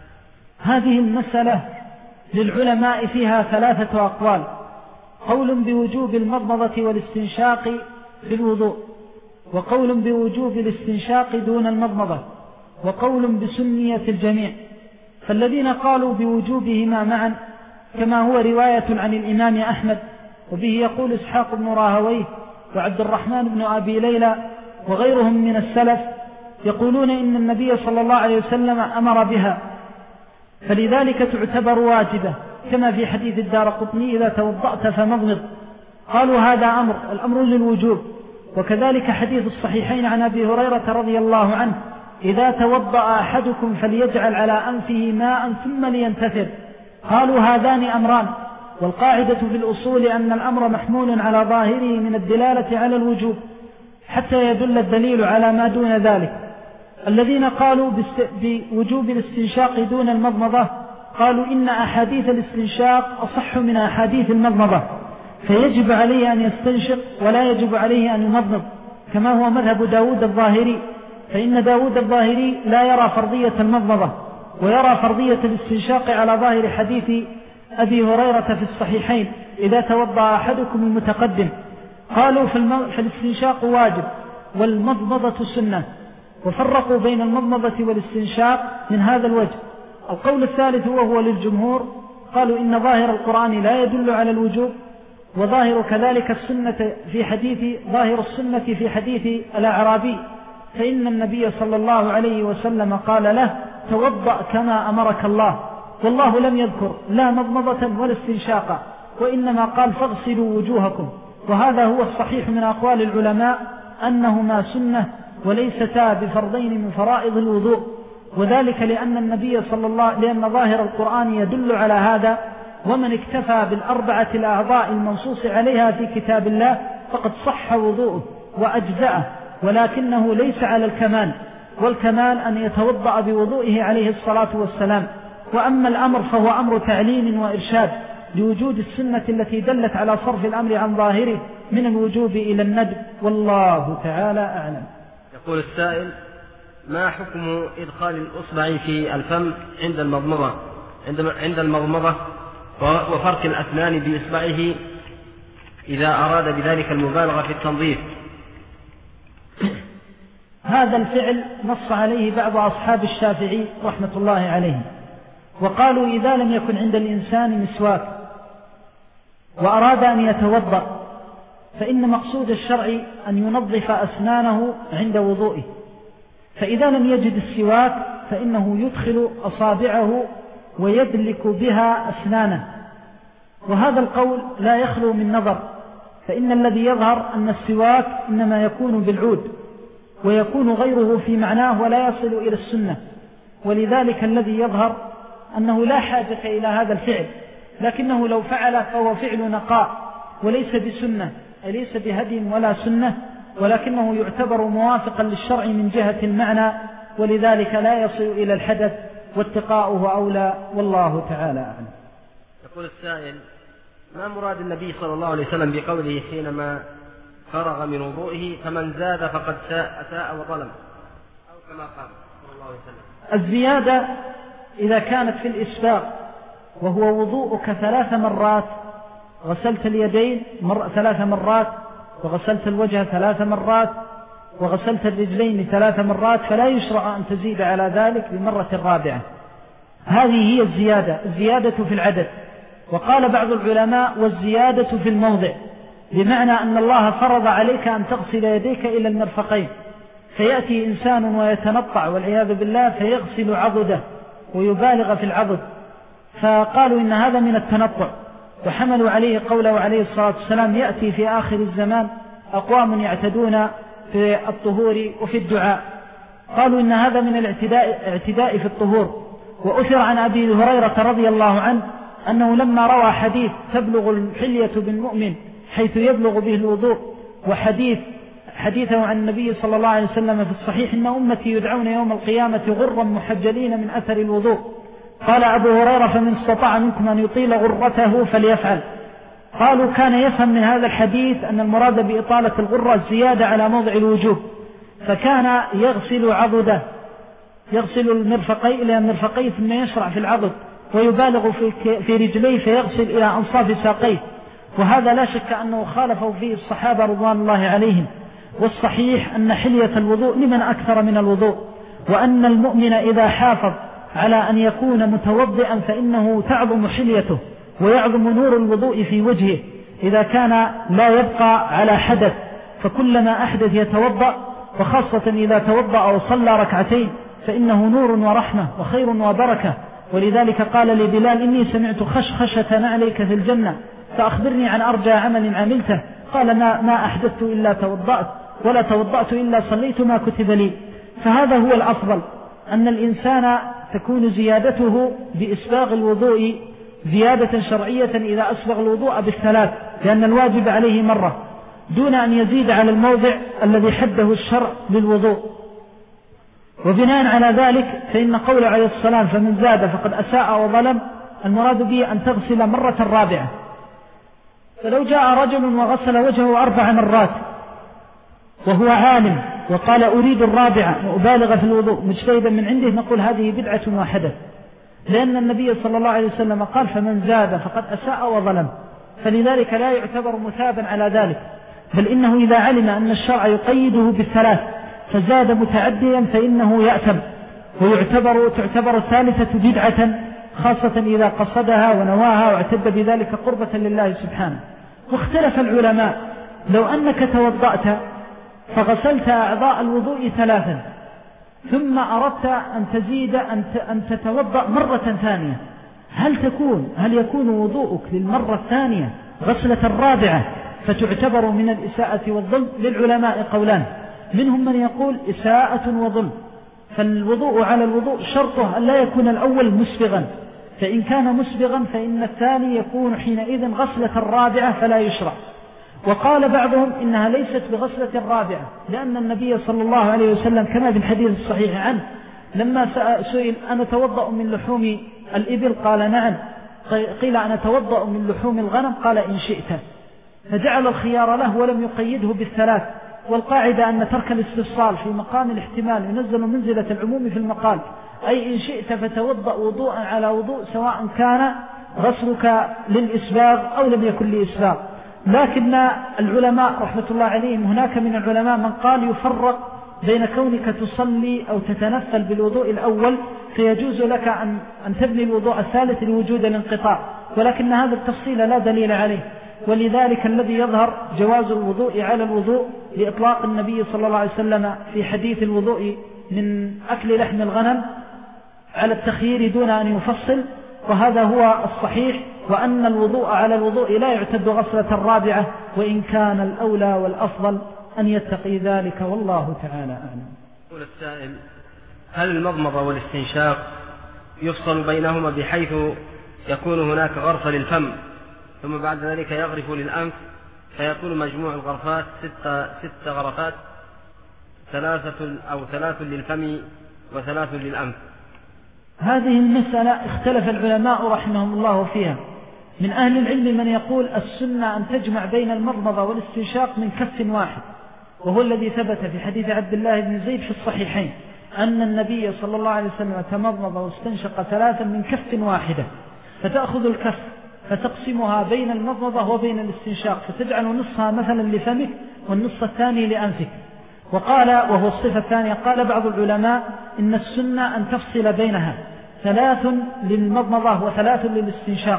هذه المسألة للعلماء فيها ثلاثة أقوال: قول بوجوب المضمضة والاستنشاق في الوضوء، وقول بوجوب الاستنشاق دون المضمضة، وقول بسنية الجميع. فالذين قالوا بوجوبهما معا كما هو رواية عن الإمام أحمد، وبه يقول إسحاق بن راهويه وعبد الرحمن بن أبي ليلى وغيرهم من السلف، يقولون إن النبي صلى الله عليه وسلم أمر بها، فلذلك تعتبر واجبة، كما في حديث الدارقطني: إذا توضأت فمضمض. قالوا هذا أمر، الأمر للوجوب. وكذلك حديث الصحيحين عن أبي هريرة رضي الله عنه: إذا توضأ أحدكم فليجعل على أنفه ماء ثم لينتثر. قالوا هذان أمران، والقاعدة في الأصول أن الأمر محمول على ظاهره من الدلالة على الوجوب حتى يدل الدليل على ما دون ذلك. الذين قالوا بوجوب الاستنشاق دون المضمضة قالوا إن أحاديث الاستنشاق أصح من أحاديث المضمضة، فيجب عليه أن يستنشق ولا يجب عليه أن يمضمض، كما هو مذهب داود الظاهري، فإن داود الظاهري لا يرى فرضية المضمضة ويرى فرضية الاستنشاق على ظاهر حديث أبي هريرة في الصحيحين: إذا توضأ أحدكم المتقدم. قالوا فالاستنشاق واجب والمضمضة سنة، وفرقوا بين المضمضة والاستنشاق من هذا الوجه. القول الثالث وهو للجمهور، قالوا إن ظاهر القرآن لا يدل على الوجوب، وظاهر كذلك السنة في حديث ظاهر السنة في حديث الأعرابي، فإن النبي صلى الله عليه وسلم قال له توضأ كما أمرك الله، والله لم يذكر لا مضمضة ولا استنشاقا، وإنما قال فاغسلوا وجوهكم. وهذا هو الصحيح من أقوال العلماء أنهما سنة وليستا بفرضين من فرائض الوضوء، وذلك لأن النبي صلى الله لأن ظاهر القرآن يدل على هذا، ومن اكتفى بالأربعة الأعضاء المنصوص عليها في كتاب الله فقد صح وضوءه وأجزأه، ولكنه ليس على الكمال، والكمال أن يتوضأ بوضوئه عليه الصلاة والسلام. وأما الأمر فهو أمر تعليم وإرشاد لوجود السنة التي دلت على صرف الأمر عن ظاهره من الوجوب إلى الندب، والله تعالى أعلم. يقول السائل: ما حكم إدخال الأصبع في الفم عند المضمضة عند المضمضة وفرك الأسنان بإصبعه إذا أراد بذلك المبالغة في التنظيف؟ هذا الفعل نص عليه بعض أصحاب الشافعي رحمة الله عليه، وقالوا إذا لم يكن عند الإنسان مسواك وأراد أن يتوضأ فإن مقصود الشرع أن ينظف أسنانه عند وضوئه، فإذا لم يجد السواك فإنه يدخل أصابعه ويدلك بها أسنانه، وهذا القول لا يخلو من نظر، فإن الذي يظهر أن السواك إنما يكون بالعود ويكون غيره في معناه ولا يصل إلى السنة، ولذلك الذي يظهر أنه لا حاجة إلى هذا الفعل، لكنه لو فعل فهو فعل نقاء وليس بسنة، أي ليس بهدي ولا سنة، ولكنه يعتبر موافقا للشرع من جهة المعنى، ولذلك لا يصل إلى الحدث واتقاؤه أولى، والله تعالى أعلم. يقول السائل: ما مراد النبي صلى الله عليه وسلم بقوله حينما فرغ من وضوئه فمن زاد فقد أساء وظلم، أو كما قال صلى الله عليه وسلم؟ الزيادة إذا كانت في الإسباغ وهو وضوءك ثلاث مرات، غسلت اليدين مر... ثلاث مرات، وغسلت الوجه ثلاث مرات، وغسلت الرجلين ثلاث مرات، فلا يشرع أن تزيد على ذلك بمرة رابعة. هذه هي الزيادة، الزيادة في العدد. وقال بعض العلماء: والزيادة في الموضع، بمعنى أن الله فرض عليك أن تغسل يديك إلى المرفقين، فيأتي إنسان ويتنطع والعياذ بالله فيغسل عضده ويبالغ في العضد، فقالوا إن هذا من التنطع، وحملوا عليه قوله عليه الصلاة والسلام: يأتي في آخر الزمان أقوام يعتدون في الطهور وفي الدعاء. قالوا إن هذا من الاعتداء اعتداء في الطهور. وأثر عن أبي هريرة رضي الله عنه أنه لما روى حديث تبلغ الحلية بالمؤمن حيث يبلغ به الوضوء، وحديث حديثه عن النبي صلى الله عليه وسلم في الصحيح: إن أمتي يدعون يوم القيامة غرا محجلين من أثر الوضوء. قال أبو هريرة: فمن استطاع منكم أن يطيل غرته فليفعل. قالوا كان يفهم من هذا الحديث أن المراد بإطالة الغرة الزيادة على موضع الوجوب، فكان يغسل عضده، يغسل المرفقين إلى المرفقين ثم يشرع في العضد، ويبالغ في رجليه فيغسل إلى أنصاف ساقيه، وهذا لا شك أنه خالفه فيه الصحابة رضوان الله عليهم. والصحيح أن حلية الوضوء لمن أكثر من الوضوء، وأن المؤمن إذا حافظ على أن يكون متوضئا فإنه تعظم حليته ويعظم نور الوضوء في وجهه إذا كان لا يبقى على حدث، فكلما أحدث يتوضأ، وخاصة إذا توضأ وصلى ركعتين فإنه نور ورحمة وخير وبركة. ولذلك قال لبلال: إني سمعت خشخشة نعليك في الجنة فأخبرني عن أرجى عمل عملته. قال: ما, ما أحدثت إلا توضأت، ولا توضأت إلا صليت ما كتب لي. فهذا هو الأفضل، أن الإنسان تكون زيادته بإسباغ الوضوء زيادة شرعية إذا أسبغ الوضوء بالثلاث، لأن الواجب عليه مرة، دون أن يزيد على الموضع الذي حده الشرع للوضوء. وبناء على ذلك فإن قول عليه السلام: فمن زاد فقد أساء وظلم، المراد به أن تغسل مرة رابعة. فلو جاء رجل وغسل وجهه أربع مرات وهو عالم وقال: أريد الرابعة وأبالغ في الوضوء مجتهدا من عنده، نقول هذه بدعة وحدث، لأن النبي صلى الله عليه وسلم قال: فمن زاد فقد أساء وظلم، فلذلك لا يعتبر مثابا على ذلك. بل إنه إذا علم أن الشرع يقيده بالثلاث فزاد متعديا فإنه يأثم، ويعتبر تعتبر الثالثة بدعة، خاصة إذا قصدها ونواها واعتد بذلك قربة لله سبحانه. واختلف العلماء لو أنك توضأت فغسلت أعضاء الوضوء ثلاثا ثم أردت أن تزيد أن تتوضأ مرة ثانية، هل تكون هل يكون وضوءك للمرة الثانية غسلة الرابعة فتعتبر من الإساءة والظلم؟ للعلماء قولان، منهم من يقول إساءة وظلم، فالوضوء على الوضوء شرطه أن لا يكون الأول مسبغا، فإن كان مسبغا فإن الثاني يكون حينئذ غسلة الرابعة فلا يشرع. وقال بعضهم إنها ليست بغسلة الرابعة، لأن النبي صلى الله عليه وسلم كما في الحديث الصحيح عنه لما سئل أنا توضأ من لحوم الإبل قال نعم، قيل أنا توضأ من لحوم الغنم قال إن شئت، فجعل الخيار له ولم يقيده بالثلاث. والقاعدة أن ترك الاستفصال في مقام الاحتمال ينزل منزلة العموم في المقال، أي إن شئت فتوضأ وضوءا على وضوء سواء كان غسلك للإسباغ أو لم يكن لإسباغ. لكن العلماء رحمة الله عليهم هناك من العلماء من قال يفرق بين كونك تصلي أو تتنفل بالوضوء الأول فيجوز لك أن, أن تبني الوضوء الثالث لوجود الانقطاع، ولكن هذا التفصيل لا دليل عليه، ولذلك الذي يظهر جواز الوضوء على الوضوء لإطلاق النبي صلى الله عليه وسلم في حديث الوضوء من أكل لحم الغنم على التخيير دون أن يفصل، وهذا هو الصحيح، وأن الوضوء على الوضوء لا يعتد غسلة الرابعة، وإن كان الأولى والأفضل أن يتقي ذلك، والله تعالى أعلم. يقول السائل: هل المضمضة والاستنشاق يفصل بينهما بحيث يكون هناك غرفة للفم ثم بعد ذلك يغرف للأنف فيكون مجموع الغرفات ست, ست غرفات، ثلاثة أو ثلاث للفم وثلاث للأنف؟ هذه المسألة اختلف العلماء رحمهم الله فيها. من أهل العلم من يقول السنة أن تجمع بين المضمضة والاستنشاق من كف واحد، وهو الذي ثبت في حديث عبد الله بن زيد في الصحيحين أن النبي صلى الله عليه وسلم تمضمض واستنشق ثلاثا من كف واحدة، فتأخذ الكف فتقسمها بين المضمضة وبين الاستنشاق فتجعل نصها مثلا لفمك والنص الثاني لأنفك. وقال وهو الصفة الثانية قال بعض العلماء إن السنة أن تفصل بينها، ثلاث للمضمضة وثلاث للاستنشاق،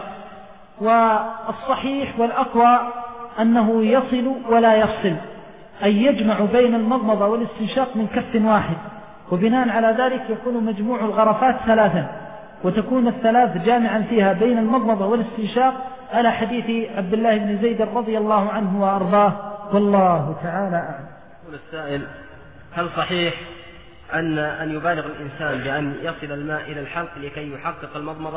والصحيح والأقوى أنه يصل ولا يفصل، أي يجمع بين المضمضة والاستنشاق من كف واحد، وبناء على ذلك يكون مجموع الغرفات ثلاثا، وتكون الثلاث جامعا فيها بين المضمضة والاستنشاق على حديث عبد الله بن زيد رضي الله عنه وأرضاه، والله تعالى أعلم. يقول السائل: هل صحيح أن أن يبالغ الإنسان بأن يصل الماء إلى الحلق لكي يحقق المضمضة؟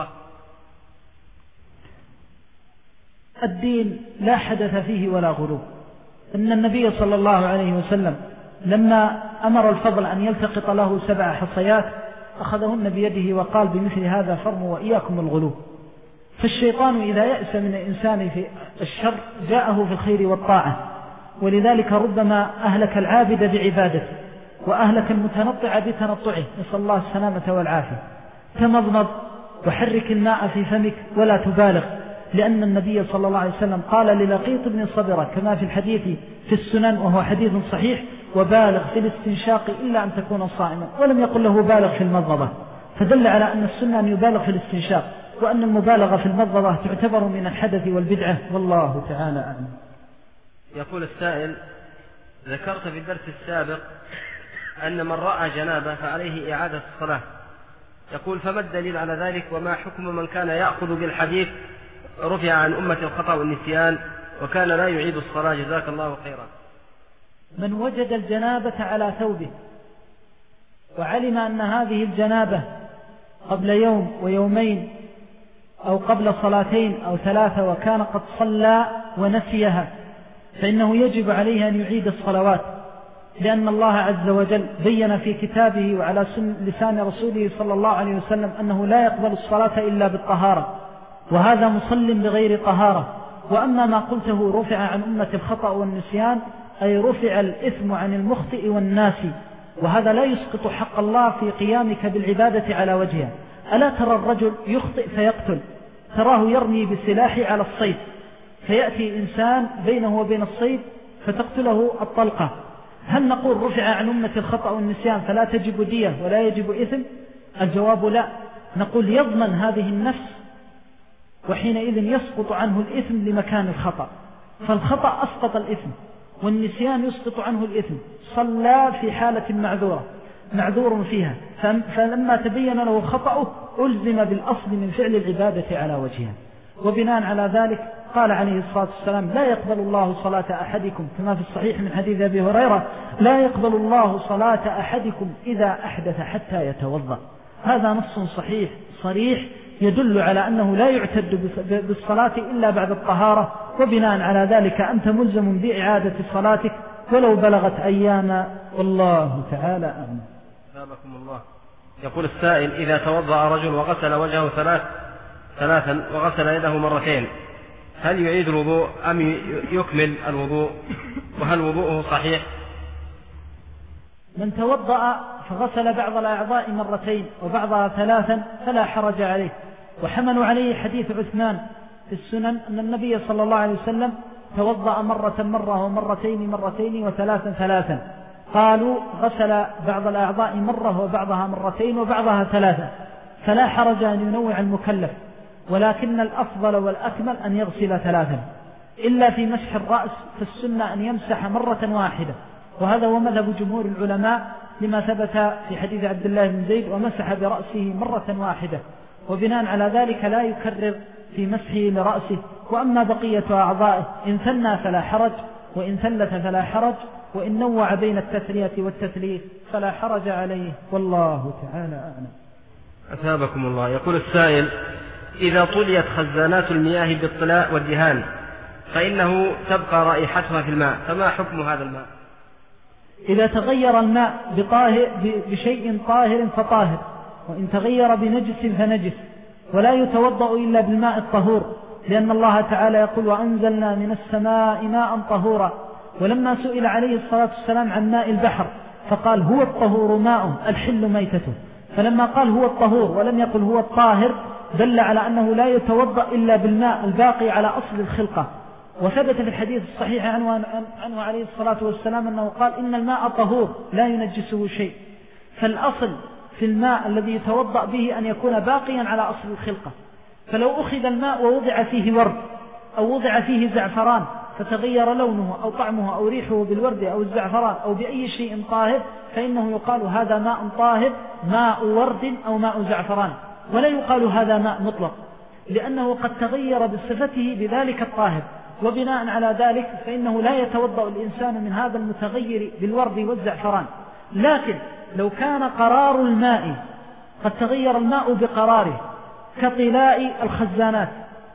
الدين لا حدث فيه ولا غلو، إن النبي صلى الله عليه وسلم لما أمر الفضل أن يلتقط له سبع حصيات أخذهن بيده وقال بمثل هذا فرموا وإياكم الغلو. فالشيطان إذا يأس من الإنسان في الشر جاءه في الخير والطاعة، ولذلك ربما أهلك العابد بعبادته وأهلك المتنطع بتنطعه، نسأل الله السلامة والعافية. تمضمض وحرك الماء في فمك ولا تبالغ، لأن النبي صلى الله عليه وسلم قال للقيط بن صبرة كما في الحديث في السنن وهو حديث صحيح: وبالغ في الاستنشاق إلا أن تكون صائما، ولم يقل له بالغ في المضمضة، فدل على أن السنة أن يبالغ في الاستنشاق، وأن المبالغة في المضمضة تعتبر من الحدث والبدعة، والله تعالى أعلم. يقول السائل: ذكرت في الدرس السابق أن من رأى جنابة فعليه إعادة الصلاة، يقول فما الدليل على ذلك، وما حكم من كان يأخذ بالحديث رفع عن أمة الخطأ والنسيان وكان لا يعيد الصلاة؟ جزاك الله خيرا. من وجد الجنابة على ثوبه وعلم أن هذه الجنابة قبل يوم ويومين أو قبل صلاتين أو ثلاثة وكان قد صلى ونسيها، فإنه يجب عليه أن يعيد الصلوات، لأن الله عز وجل بين في كتابه وعلى لسان رسوله صلى الله عليه وسلم أنه لا يقبل الصلاة إلا بالطهارة، وهذا مصل بغير طهارة. وأما ما قلته رفع عن أمة الخطأ والنسيان أي رفع الإثم عن المخطئ والناسي، وهذا لا يسقط حق الله في قيامك بالعبادة على وجهها. ألا ترى الرجل يخطئ فيقتل، تراه يرمي بسلاح على الصيد، فيأتي إنسان بينه وبين الصيد فتقتله الطلقة، هل نقول رفع عن أمة الخطأ والنسيان فلا تجب دية ولا يجب إثم؟ الجواب لا، نقول يضمن هذه النفس وحينئذ يسقط عنه الإثم لمكان الخطأ، فالخطأ أسقط الإثم والنسيان يسقط عنه الإثم، صلى في حالة معذورة معذور فيها، فلما تبين له خطأه ألزم بالأصل من فعل العبادة على وجهها. وبناء على ذلك قال عليه الصلاة والسلام لا يقبل الله صلاة أحدكم كما في الصحيح من حديث أبي هريرة لا يقبل الله صلاة أحدكم إذا أحدث حتى يتوضأ. هذا نص صحيح صريح يدل على أنه لا يعتد بالصلاة إلا بعد الطهارة، وبناء على ذلك أنت ملزم بإعادة صلاتك ولو بلغت أيام، والله تعالى أعلم. سابقكم الله. يقول السائل إذا توضأ رجل وغسل وجهه ثلاث ثلاثا وغسل يده مرتين هل يعيد الوضوء أم يكمل الوضوء، وهل وضوءه صحيح؟ من توضأ فغسل بعض الأعضاء مرتين وبعضها ثلاثا فلا حرج عليه، وحملوا عليه حديث عثمان في السنن أن النبي صلى الله عليه وسلم توضأ مرة مرة ومرتين مرتين وثلاثا ثلاثا، قالوا غسل بعض الأعضاء مرة وبعضها مرتين وبعضها ثلاثا، فلا حرج أن ينوع المكلف، ولكن الأفضل والأكمل أن يغسل ثلاثا، إلا في مسح الرأس فالسنة أن يمسح مرة واحدة، وهذا هو مذهب جمهور العلماء لما ثبت في حديث عبد الله بن زيد ومسح برأسه مرة واحدة، وبناء على ذلك لا يكرر في مسحه لرأسه. وأما بقية أعضائه إن ثنى فلا حرج، وإن ثلث فلا حرج، وإن نوع بين التثنية والتثليث فلا حرج عليه، والله تعالى أعلم. أثابكم الله. يقول السائل إذا طليت خزانات المياه بالطلاء والدهان فإنه تبقى رائحتها في الماء، فما حكم هذا الماء؟ إذا تغير الماء بطاهر بشيء طاهر فطاهر، وإن تغير بنجس فنجس، ولا يتوضأ إلا بالماء الطهور، لأن الله تعالى يقول وأنزلنا من السماء ماء طهورا. ولما سئل عليه الصلاة والسلام عن ماء البحر فقال هو الطهور ماء الحل ميتته، فلما قال هو الطهور ولم يقل هو الطاهر دل على أنه لا يتوضأ إلا بالماء الباقي على أصل الخلقة. وثبت في الحديث الصحيح عنه, عنه عليه الصلاة والسلام أنه قال إن الماء طهور لا ينجسه شيء، فالأصل في الماء الذي يتوضأ به أن يكون باقيا على أصل الخلقة. فلو أخذ الماء ووضع فيه ورد أو وضع فيه زعفران فتغير لونه أو طعمه أو ريحه بالورد أو الزعفران أو بأي شيء طاهر فإنه يقال هذا ماء طاهر ماء ورد أو ماء زعفران، ولا يقال هذا ماء مطلق، لأنه قد تغير بصفته بذلك الطاهر. وبناء على ذلك فإنه لا يتوضأ الإنسان من هذا المتغير بالورد والزعفران. لكن لو كان قرار الماء قد تغير الماء بقراره كطلاء الخزانات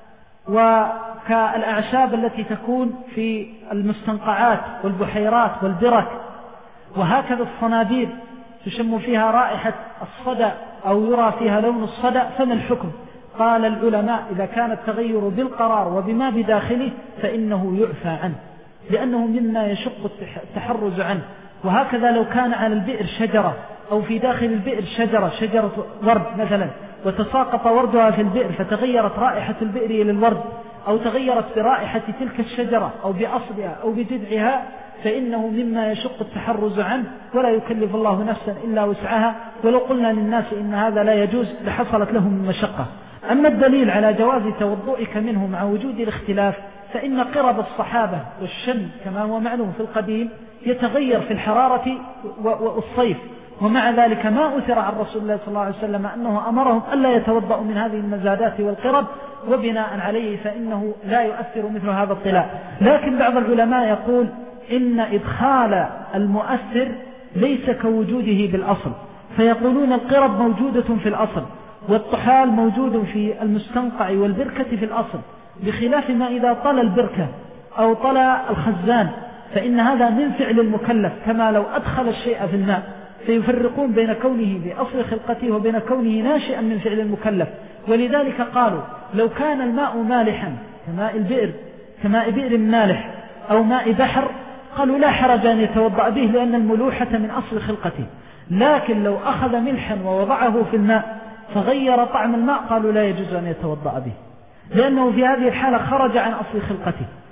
وكالأعشاب التي تكون في المستنقعات والبحيرات والبرك، وهكذا الصنابير تشم فيها رائحة الصدى أو يرى فيها لون الصدى، فما الحكم؟ قال العلماء إذا كان التغير بالقرار وبما بداخله فإنه يعفى عنه، لأنه مما يشق التحرز عنه. وهكذا لو كان على البئر شجرة أو في داخل البئر شجرة شجرة ورد مثلا وتساقط وردها في البئر فتغيرت رائحة البئر إلى الورد أو تغيرت برائحة تلك الشجرة أو بأصلها أو بجذعها فإنه مما يشق التحرز عنه، ولا يكلف الله نفسا إلا وسعها، ولو قلنا للناس إن هذا لا يجوز لحصلت لهم مشقة. أما الدليل على جواز توضؤك منه مع وجود الاختلاف فإن قرب الصحابة والشن كما هو معلوم في القديم يتغير في الحرارة والصيف، ومع ذلك ما أثر عن رسول الله صلى الله عليه وسلم أنه أمرهم ألا يتوضأوا من هذه المزادات والقرب، وبناء عليه فإنه لا يؤثر مثل هذا الطلاء. لكن بعض العلماء يقول إن إدخال المؤثر ليس كوجوده بالأصل، فيقولون القرب موجودة في الأصل والطحال موجود في المستنقع والبركة في الأصل، بخلاف ما إذا طلى البركة أو طلى الخزان فإن هذا من فعل المكلف كما لو أدخل الشيء في الماء، فيفرقون بين كونه بأصل خلقته وبين كونه ناشئا من فعل المكلف. ولذلك قالوا لو كان الماء مالحا كماء البئر كماء بئر مالح أو ماء بحر قالوا لا حرج أن يتوضأ به لأن الملوحة من أصل خلقته، لكن لو أخذ ملحا ووضعه في الماء فغير طعم الماء قالوا لا يجوز أن يتوضأ به، لأنه في هذه الحالة خرج عن أصل خلقته.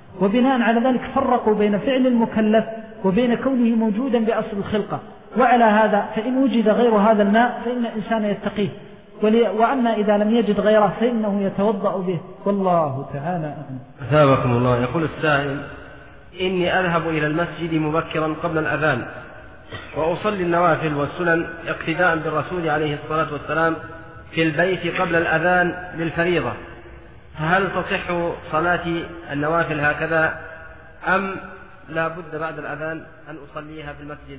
وبناء على ذلك فرقوا بين فعل المكلف وبين كونه موجودا بأصل الخلقة. وعلى هذا فإن وجد غير هذا الماء فإن الإنسان يتقيه، وأما إذا لم يجد غيره فإنه يتوضأ به، والله تعالى أعلم. أثابكم الله. يقول السائل: إني أذهب إلى المسجد مبكرا قبل الأذان وأصلي النوافل والسنن اقتداء بالرسول عليه الصلاة والسلام في البيت قبل الأذان للفريضة، فهل تصح صلاة النوافل هكذا أم لا بد بعد الأذان أن أصليها في المسجد؟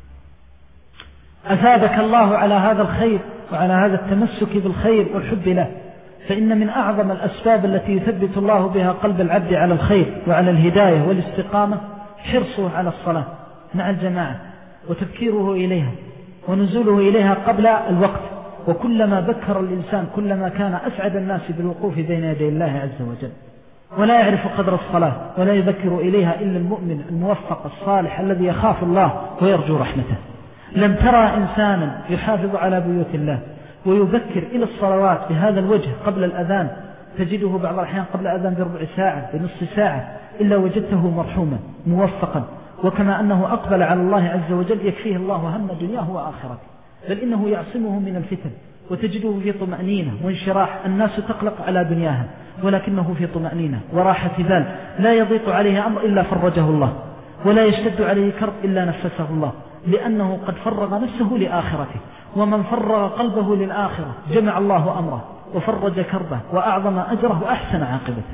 أثابك الله على هذا الخير وعلى هذا التمسك بالخير والحب له، فإن من أعظم الأسباب التي يثبت الله بها قلب العبد على الخير وعلى الهداية والاستقامة حرصه على الصلاة مع الجماعة وتبكيره إليها ونزوله إليها قبل الوقت. وكلما بكر الإنسان كلما كان أسعد الناس بالوقوف بين يدي الله عز وجل. ولا يعرف قدر الصلاة ولا يذكر إليها إلا المؤمن الموفق الصالح الذي يخاف الله ويرجو رحمته. لم ترى إنسانا يحافظ على بيوت الله ويذكر إلى الصلوات بهذا الوجه قبل الأذان، تجده بعض الأحيان قبل الأذان بربع ساعة بنصف ساعة، إلا وجدته مرحوما موفقا، وكما أنه أقبل على الله عز وجل يكفيه الله هم دنياه وآخرته، بل إنه يعصمه من الفتن، وتجده في طمأنينة وانشراح. الناس تقلق على دنياها ولكنه في طمأنينة وراحة بال، لا يضيق عليه أمر إلا فرجه الله، ولا يشتد عليه كرب إلا نفسه الله، لأنه قد فرغ نفسه لآخرته. ومن فرغ قلبه للآخرة جمع الله أمره وفرج كربه وأعظم أجره وأحسن عاقبته.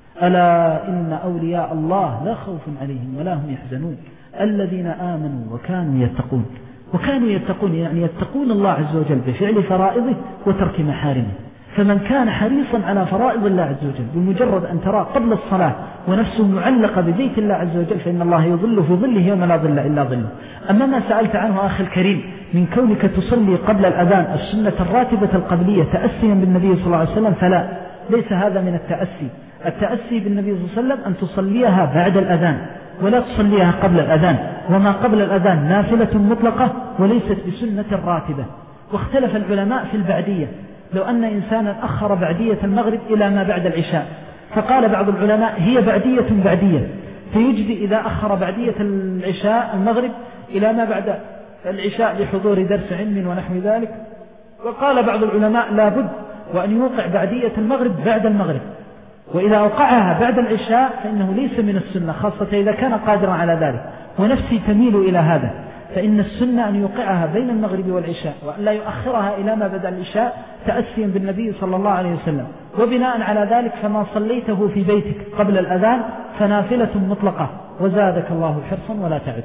ألا إن أولياء الله لا خوف عليهم ولا هم يحزنون الذين آمنوا وكانوا يتقون. وكانوا يتقون يعني يتقون الله عز وجل بفعل فرائضه وترك محارمه. فمن كان حريصا على فرائض الله عز وجل بمجرد أن ترى قبل الصلاة ونفسه معلقة ببيت الله عز وجل فإن الله يظل في ظله يوم لا ظل إلا ظله. أما ما سألت عنه أخي الكريم من كونك تصلي قبل الأذان السنة الراتبة القبلية تأسيا بالنبي صلى الله عليه وسلم، فلا، ليس هذا من التأسي. التأسي بالنبي صلى الله عليه وسلم أن تصليها بعد الأذان ولا تصليها قبل الأذان، وما قبل الأذان نافلة مطلقة وليست بسنة راتبة. واختلف العلماء في البعدية، لو أن إنسانا أخر بعدية المغرب إلى ما بعد العشاء، فقال بعض العلماء هي بعدية بعدية، فيجدي إذا أخر بعدية العشاء المغرب إلى ما بعد العشاء لحضور درس علم ونحو ذلك. وقال بعض العلماء لا بد وأن يوقع بعدية المغرب بعد المغرب، وإذا أوقعها بعد العشاء فإنه ليس من السنة، خاصة إذا كان قادرا على ذلك. ونفسي تميل إلى هذا، فإن السنة أن يوقعها بين المغرب والعشاء وأن لا يؤخرها إلى ما بدأ العشاء تأسيا بالنبي صلى الله عليه وسلم. وبناء على ذلك فما صليته في بيتك قبل الأذان فنافلة مطلقة، وزادك الله حرصا ولا تعد.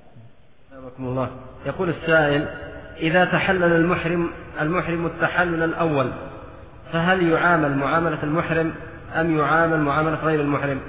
الله. يقول السائل: إذا تحلل المحرم المحرم التحلل الأول فهل يعامل معاملة المحرم أم يعامل معاملة غير المحرم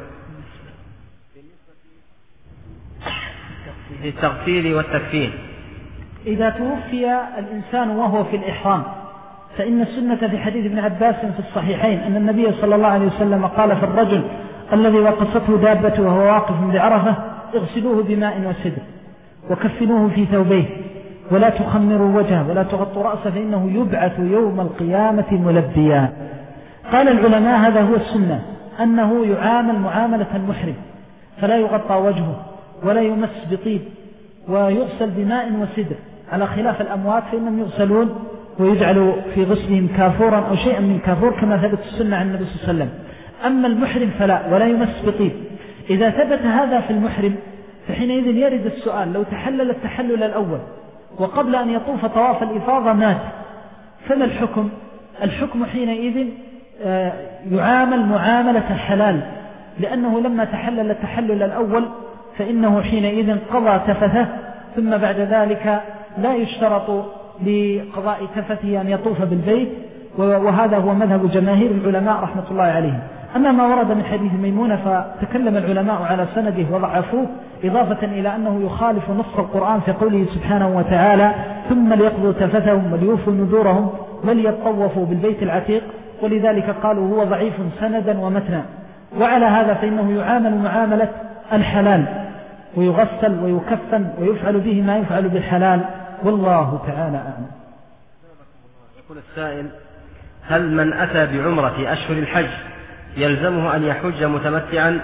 في التغسيل والتكفين؟ إذا توفي الإنسان وهو في الإحرام فإن السنة في حديث ابن عباس في الصحيحين أن النبي صلى الله عليه وسلم قال في الرجل الذي وقصته دابته وهو واقف بعرفة: اغسلوه بماء وسدر وكفنوه في ثوبيه ولا تخمروا وجهه ولا تغطوا رأسه فإنه يبعث يوم القيامة ملبيا. قال العلماء هذا هو السنة، أنه يعامل معاملة المحرم، فلا يغطى وجهه ولا يمس بطيب ويغسل بماء وسدر، على خلاف الأموات فإنهم يغسلون ويجعلوا في غسلهم كافورا أو شيئا من كافور كما ثبت السنة عن النبي صلى الله عليه وسلم. أما المحرم فلا، ولا يمس بطيب. إذا ثبت هذا في المحرم فحينئذ يرد السؤال: لو تحلل التحلل الأول وقبل أن يطوف طواف الإفاضة مات فما الحكم؟ الحكم حينئذ يعامل معاملة الحلال، لأنه لما تحلل التحلل الأول فإنه حينئذ قضى تفثه، ثم بعد ذلك لا يشترط لقضاء تفثه أن يطوف بالبيت، وهذا هو مذهب جماهير العلماء رحمة الله عليهم. أما ما ورد من حديث ميمونة فتكلم العلماء على سنده وضعفوه، إضافة إلى أنه يخالف نص القرآن في قوله سبحانه وتعالى: ثم ليقضوا تفثهم وليوفوا نذورهم وليطوفوا بالبيت العتيق، ولذلك قالوا هو ضعيف سندا ومتنا. وعلى هذا فإنه يعامل معاملة الحلال، ويغسل ويكفن ويفعل به ما يفعل بالحلال، والله تعالى أعلم. يقول السائل: هل من أتى بعمرة أشهر الحج يلزمه أن يحج متمتعا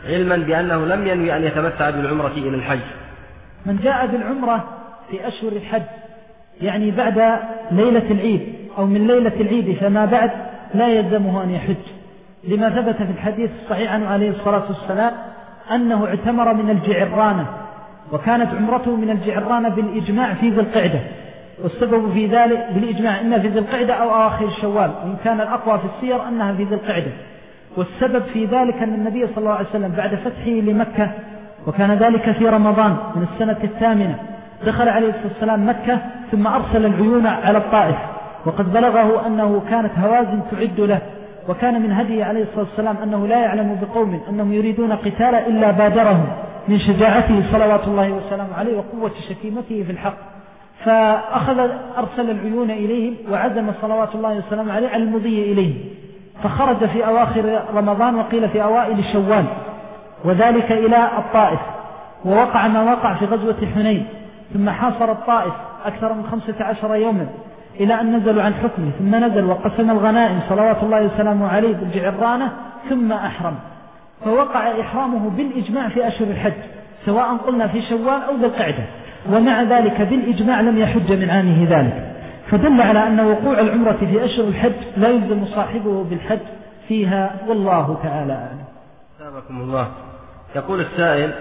علما بأنه لم ينوي أن يتمتع بالعمرة إلى الحج. من جاء بالعمرة في أشهر الحج يعني بعد ليلة العيد أو من ليلة العيد فما بعد لا يلزمه أن يحج، لما ثبت في الحديث الصحيح عنه عليه الصلاة والسلام أنه اعتمر من الجعرانة، وكانت عمرته من الجعرانة بالإجماع في ذي القعدة، والسبب في ذلك بالإجماع إنها في ذي القعدة أو آخر شوال، وإن كان الأقوى في السير أنها في ذي القعدة. والسبب في ذلك أن النبي صلى الله عليه وسلم بعد فتحه لمكة، وكان ذلك في رمضان من السنة الثامنة، دخل عليه الصلاة والسلام مكة ثم أرسل العيون على الطائف، وقد بلغه أنه كانت هوازن تعد له، وكان من هديه عليه الصلاة والسلام أنه لا يعلم بقوم أنهم يريدون قتالا إلا بادرهم من شجاعته صلوات الله وسلامه عليه وقوة شكيمته في الحق، فأخذ أرسل العيون إليهم وعزم صلوات الله وسلامه عليه على المضي إليه، فخرج في أواخر رمضان وقيل في أوائل شوال، وذلك إلى الطائف، ووقع ما وقع في غزوة حنين، ثم حاصر الطائف أكثر من خمسة عشر يوما إلى أن نزلوا عن حكمه، ثم نزل وقسم الغنائم صلوات الله وسلامه عليه بالجعرانة ثم أحرم، فوقع إحرامه بالإجماع في أشهر الحج سواء قلنا في شوال أو ذي القعدة، ومع ذلك بالإجماع لم يحج من عامه ذلك، فدل على أن وقوع العمرة في أشهر الحج لا يلزم صاحبه بالحج فيها، والله تعالى أعلم. سابقكم الله. يقول السائل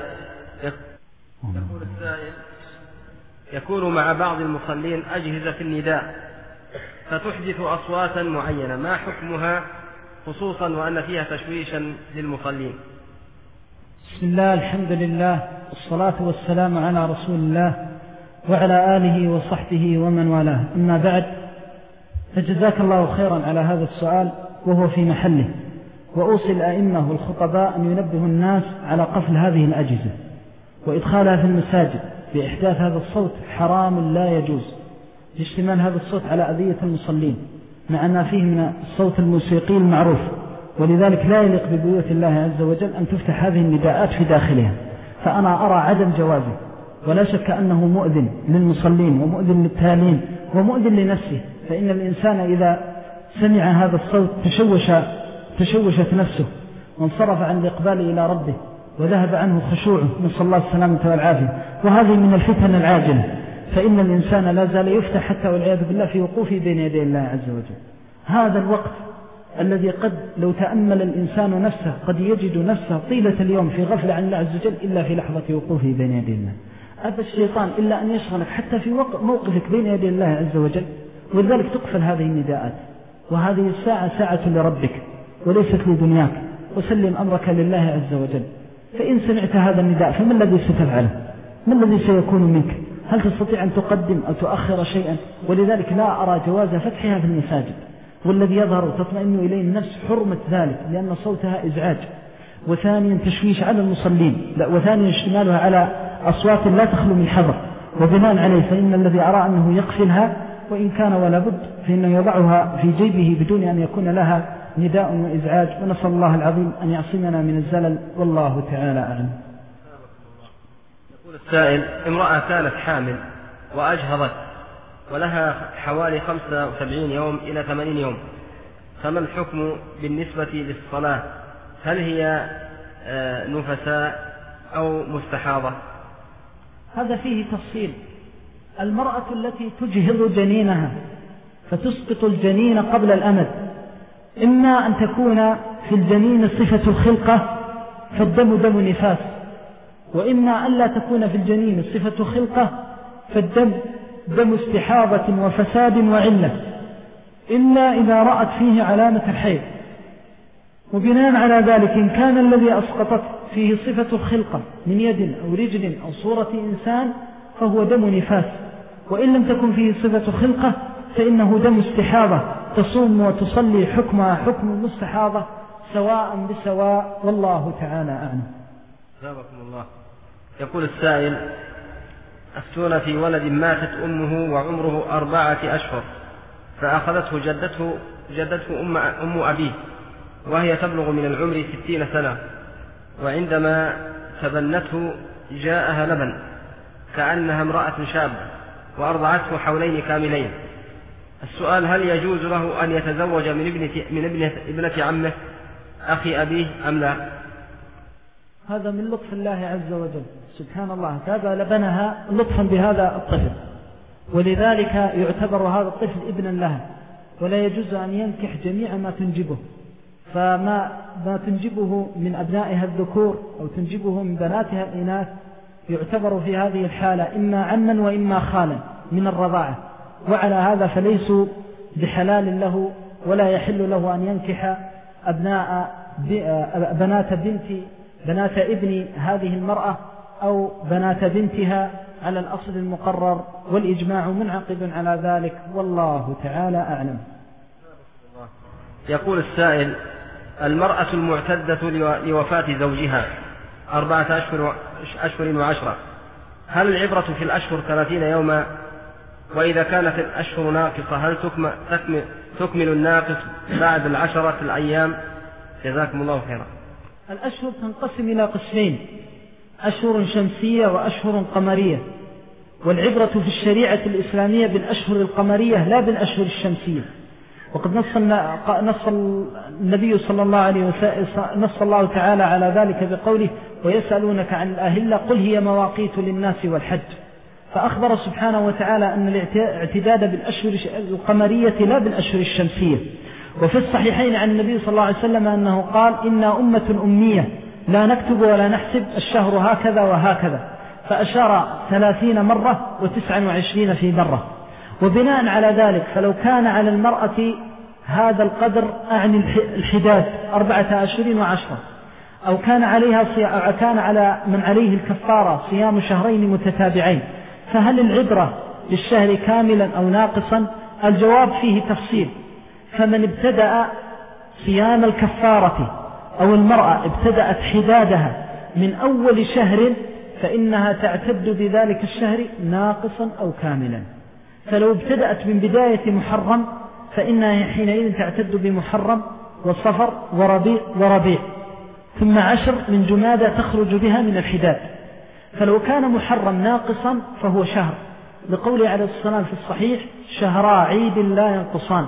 يقول السائل يكون مع بعض المصلين أجهزة في النداء فتحدث أصواتا معينة، ما حكمها خصوصا وأن فيها تشويشا للمصلين؟ بسم الله، الحمد لله، والصلاة والسلام على رسول الله وعلى آله وصحبه ومن والاه، أما بعد، فجزاك الله خيرا على هذا السؤال وهو في محله، وأوصي الأئمة والخطباء أن ينبهوا الناس على قفل هذه الأجهزة وإدخالها في المساجد، بإحداث هذا الصوت حرام لا يجوز، لاشتمال هذا الصوت على أذية المصلين مع ما فيه من الصوت الموسيقي المعروف، ولذلك لا يليق ببيوت الله عز وجل أن تفتح هذه النداءات في داخلها، فأنا أرى عدم جوازه، ولا شك أنه مؤذن للمصلين ومؤذن للتالين ومؤذن لنفسه، فإن الإنسان إذا سمع هذا الصوت تشوش تشوشت نفسه وانصرف عن الإقبال إلى ربه وذهب عنه خشوعه، نسأل الله السلامة والعافية، وهذه من الفتن العاجلة، فإن الإنسان لا زال يفتح حتى والعياذ بالله في وقوفه بين يدي الله عز وجل. هذا الوقت الذي قد لو تأمل الإنسان نفسه قد يجد نفسه طيلة اليوم في غفلة عن الله عز وجل إلا في لحظة وقوفه بين يدي الله. أبى الشيطان إلا أن يشغلك حتى في موقفك بين يدي الله عز وجل، ولذلك تقفل هذه النداءات، وهذه الساعة ساعة لربك وليست لدنياك، وسلم أمرك لله عز وجل. فإن سمعت هذا النداء فما الذي ستفعله؟ ما الذي سيكون منك؟ هل تستطيع أن تقدم أو تؤخر شيئا؟ ولذلك لا أرى جواز فتحها في المساجد، والذي يظهر تطمئن إليه النفس حرمة ذلك، لأن صوتها إزعاج، وثانيا تشويش على المصلين، وثانيا اشتمالها على أصوات لا تخلو من حذر، وبناء عليه فإن الذي أرى أنه يقفلها، وإن كان ولا بد فإنه يضعها في جيبه بدون أن يكون لها نداء وإزعاج، ونسأل الله العظيم أن يعصمنا من الزلل، والله تعالى أعلم. يقول السائل: امرأة كانت حامل وأجهضت ولها حوالي خمسة وسبعين يوم إلى ثمانين يوم، فما الحكم بالنسبة للصلاة؟ هل هي نفساء أو مستحاضة؟ هذا فيه تفصيل. المرأة التي تجهض جنينها فتسقط الجنين قبل الأمد، إما أن تكون في الجنين صفة الخلقة فالدم دم نفاس، وإما أن لا تكون في الجنين صفة خلقة فالدم دم استحاضة وفساد وعلة، إلا إذا رأت فيه علامة الحيض. وبناء على ذلك إن كان الذي أسقطت فيه صفة الخلقة من يد أو رجل أو صورة إنسان فهو دم نفاس، وإن لم تكن فيه صفة خلقة فإنه دم استحاضة تصوم وتصلي حكمها حكم المستحاضة سواء بسواء، والله تعالى أعلم. جزاكم الله. يقول السائل: أفتونا في ولد ماتت أمه وعمره أربعة أشهر، فأخذته جدته جدته أم, أم أبيه وهي تبلغ من العمر ستين سنة، وعندما تبنته جاءها لبن كأنها امرأة شابة وأرضعته حولين كاملين. السؤال: هل يجوز له أن يتزوج من ابنة, من ابنة, ابنة عمه أخي أبيه أم لا؟ هذا من لطف الله عز وجل سبحان الله، هذا لبنها لطفا بهذا الطفل، ولذلك يعتبر هذا الطفل ابنا لها، ولا يجوز أن ينكح جميع ما تنجبه، فما ما تنجبه من أبنائها الذكور أو تنجبه من بناتها الإناث يعتبر في هذه الحالة إما عما وإما خالا من الرضاعة، وعلى هذا فليسوا بحلال له، ولا يحل له أن ينكح أبناء بنات بنت بنات ابن هذه المرأة أو بنات بنتها على الأصل المقرر، والإجماع منعقد على ذلك، والله تعالى أعلم. يقول السائل: المرأة المعتدة لوفاة زوجها أربعة أشهر, أشهر وعشرة، هل العبرة في الأشهر ثلاثين يوما؟ وإذا كانت الأشهر ناقصة هل تكمل, تكمل الناقص بعد العشرة الأيام؟ جزاكم الله خيرا. الأشهر تنقسم إلى قسمين: أشهر شمسية وأشهر قمرية، والعبرة في الشريعة الإسلامية بالأشهر القمرية لا بالأشهر الشمسية. وقد نص نص النبي صلى الله عليه وسلم نص الله تعالى على ذلك بقوله: ويسألونك عن الأهلة قل هي مواقيت للناس والحج. فأخبر سبحانه وتعالى أن الاعتداد بالأشهر القمرية لا بالأشهر الشمسية. وفي الصحيحين عن النبي صلى الله عليه وسلم أنه قال: إنا أمة أمية لا نكتب ولا نحسب، الشهر هكذا وهكذا، فأشار ثلاثين مرة وتسعا وعشرين في مرة. وبناء على ذلك فلو كان على المرأة هذا القدر أعني الحداد أربعة أشهر وعشرة، أو كان عليها أو كان على من عليه الكفارة صيام شهرين متتابعين، فهل العبرة بالشهر كاملا أو ناقصا؟ الجواب فيه تفصيل. فمن ابتدأ صيام الكفارة أو المرأة ابتدأت حدادها من أول شهر فإنها تعتد بذلك الشهر ناقصا أو كاملا. فلو ابتدأت من بداية محرم فإنها حينئذ تعتد بمحرم وصفر وربيع وربيع، ثم عشر من جمادى تخرج بها من الحداد. فلو كان محرم ناقصا فهو شهر، لقوله عليه الصلاة والسلام في الصحيح: شهرا عيد لا ينقصان.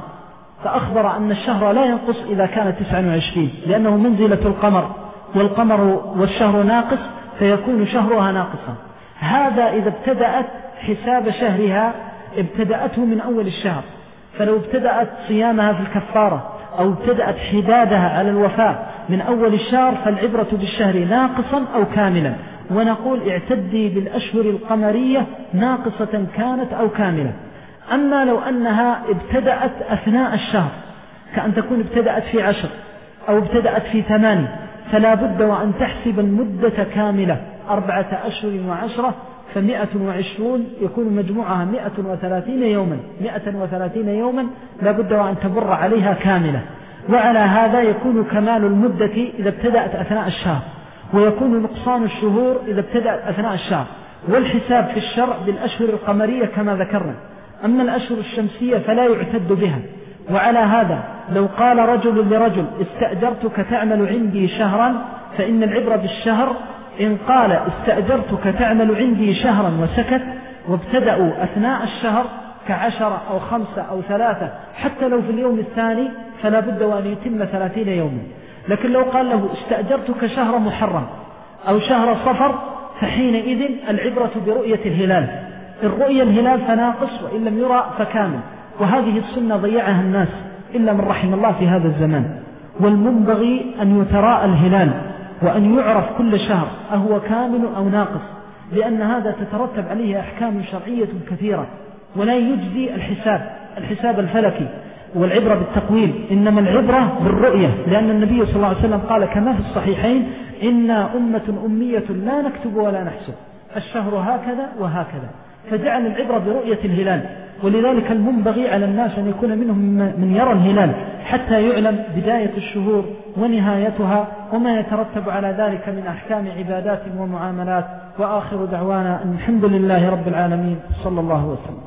فأخبر أن الشهر لا ينقص إذا كان تسعة وعشرين، لأنه منزلة القمر، والقمر والشهر ناقص فيكون شهرها ناقصا. هذا إذا ابتدأت حساب شهرها ابتدأته من أول الشهر. فلو ابتدأت صيامها في الكفارة أو ابتدأت حدادها على الوفاة من أول الشهر فالعبرة بالشهر ناقصا أو كاملا، ونقول اعتدي بالأشهر القمرية ناقصة كانت أو كاملة. أما لو أنها ابتدأت أثناء الشهر، كأن تكون ابتدأت في عشر أو ابتدأت في ثماني، فلا بد وأن تحسب المدة كاملة أربعة أشهر وعشرة، فمئة وعشرون يكون مجموعها مئة وثلاثين يوما مئة وثلاثين يوما لا بد وأن تمر عليها كاملة. وعلى هذا يكون كمال المدة إذا ابتدأت أثناء الشهر، ويكون نقصان الشهور إذا ابتدأت أثناء الشهر. والحساب في الشرع بالأشهر القمرية كما ذكرنا. أما الأشهر الشمسية فلا يعتد بها. وعلى هذا لو قال رجل لرجل: استأجرتك تعمل عندي شهرا، فإن العبرة بالشهر. إن قال: استأجرتك تعمل عندي شهرا وسكت، وابتدأوا أثناء الشهر كعشرة أو خمسة أو ثلاثة حتى لو في اليوم الثاني، فلا بد وأن يتم ثلاثين يوما. لكن لو قال له: استأجرتك شهر محرم أو شهر صفر، فحينئذ العبرة برؤية الهلال. إن رؤية الهلال فناقص، وإن لم يرى فكامل. وهذه السنة ضيعها الناس إلا من رحم الله في هذا الزمان. والمنبغي أن يتراءى الهلال وأن يعرف كل شهر أهو كامل أو ناقص، لأن هذا تترتب عليه أحكام شرعية كثيرة. ولا يجزي الحساب الحساب الفلكي والعبرة بالتقويم، إنما العبرة بالرؤية، لأن النبي صلى الله عليه وسلم قال كما في الصحيحين: إنا أمة أمية لا نكتب ولا نحسب، الشهر هكذا وهكذا. فجعل العبرة برؤية الهلال. ولذلك المنبغي على الناس أن يكون منهم من يرى الهلال حتى يعلم بداية الشهور ونهايتها وما يترتب على ذلك من أحكام عبادات ومعاملات. وآخر دعوانا أن الحمد لله رب العالمين، صلى الله وسلم.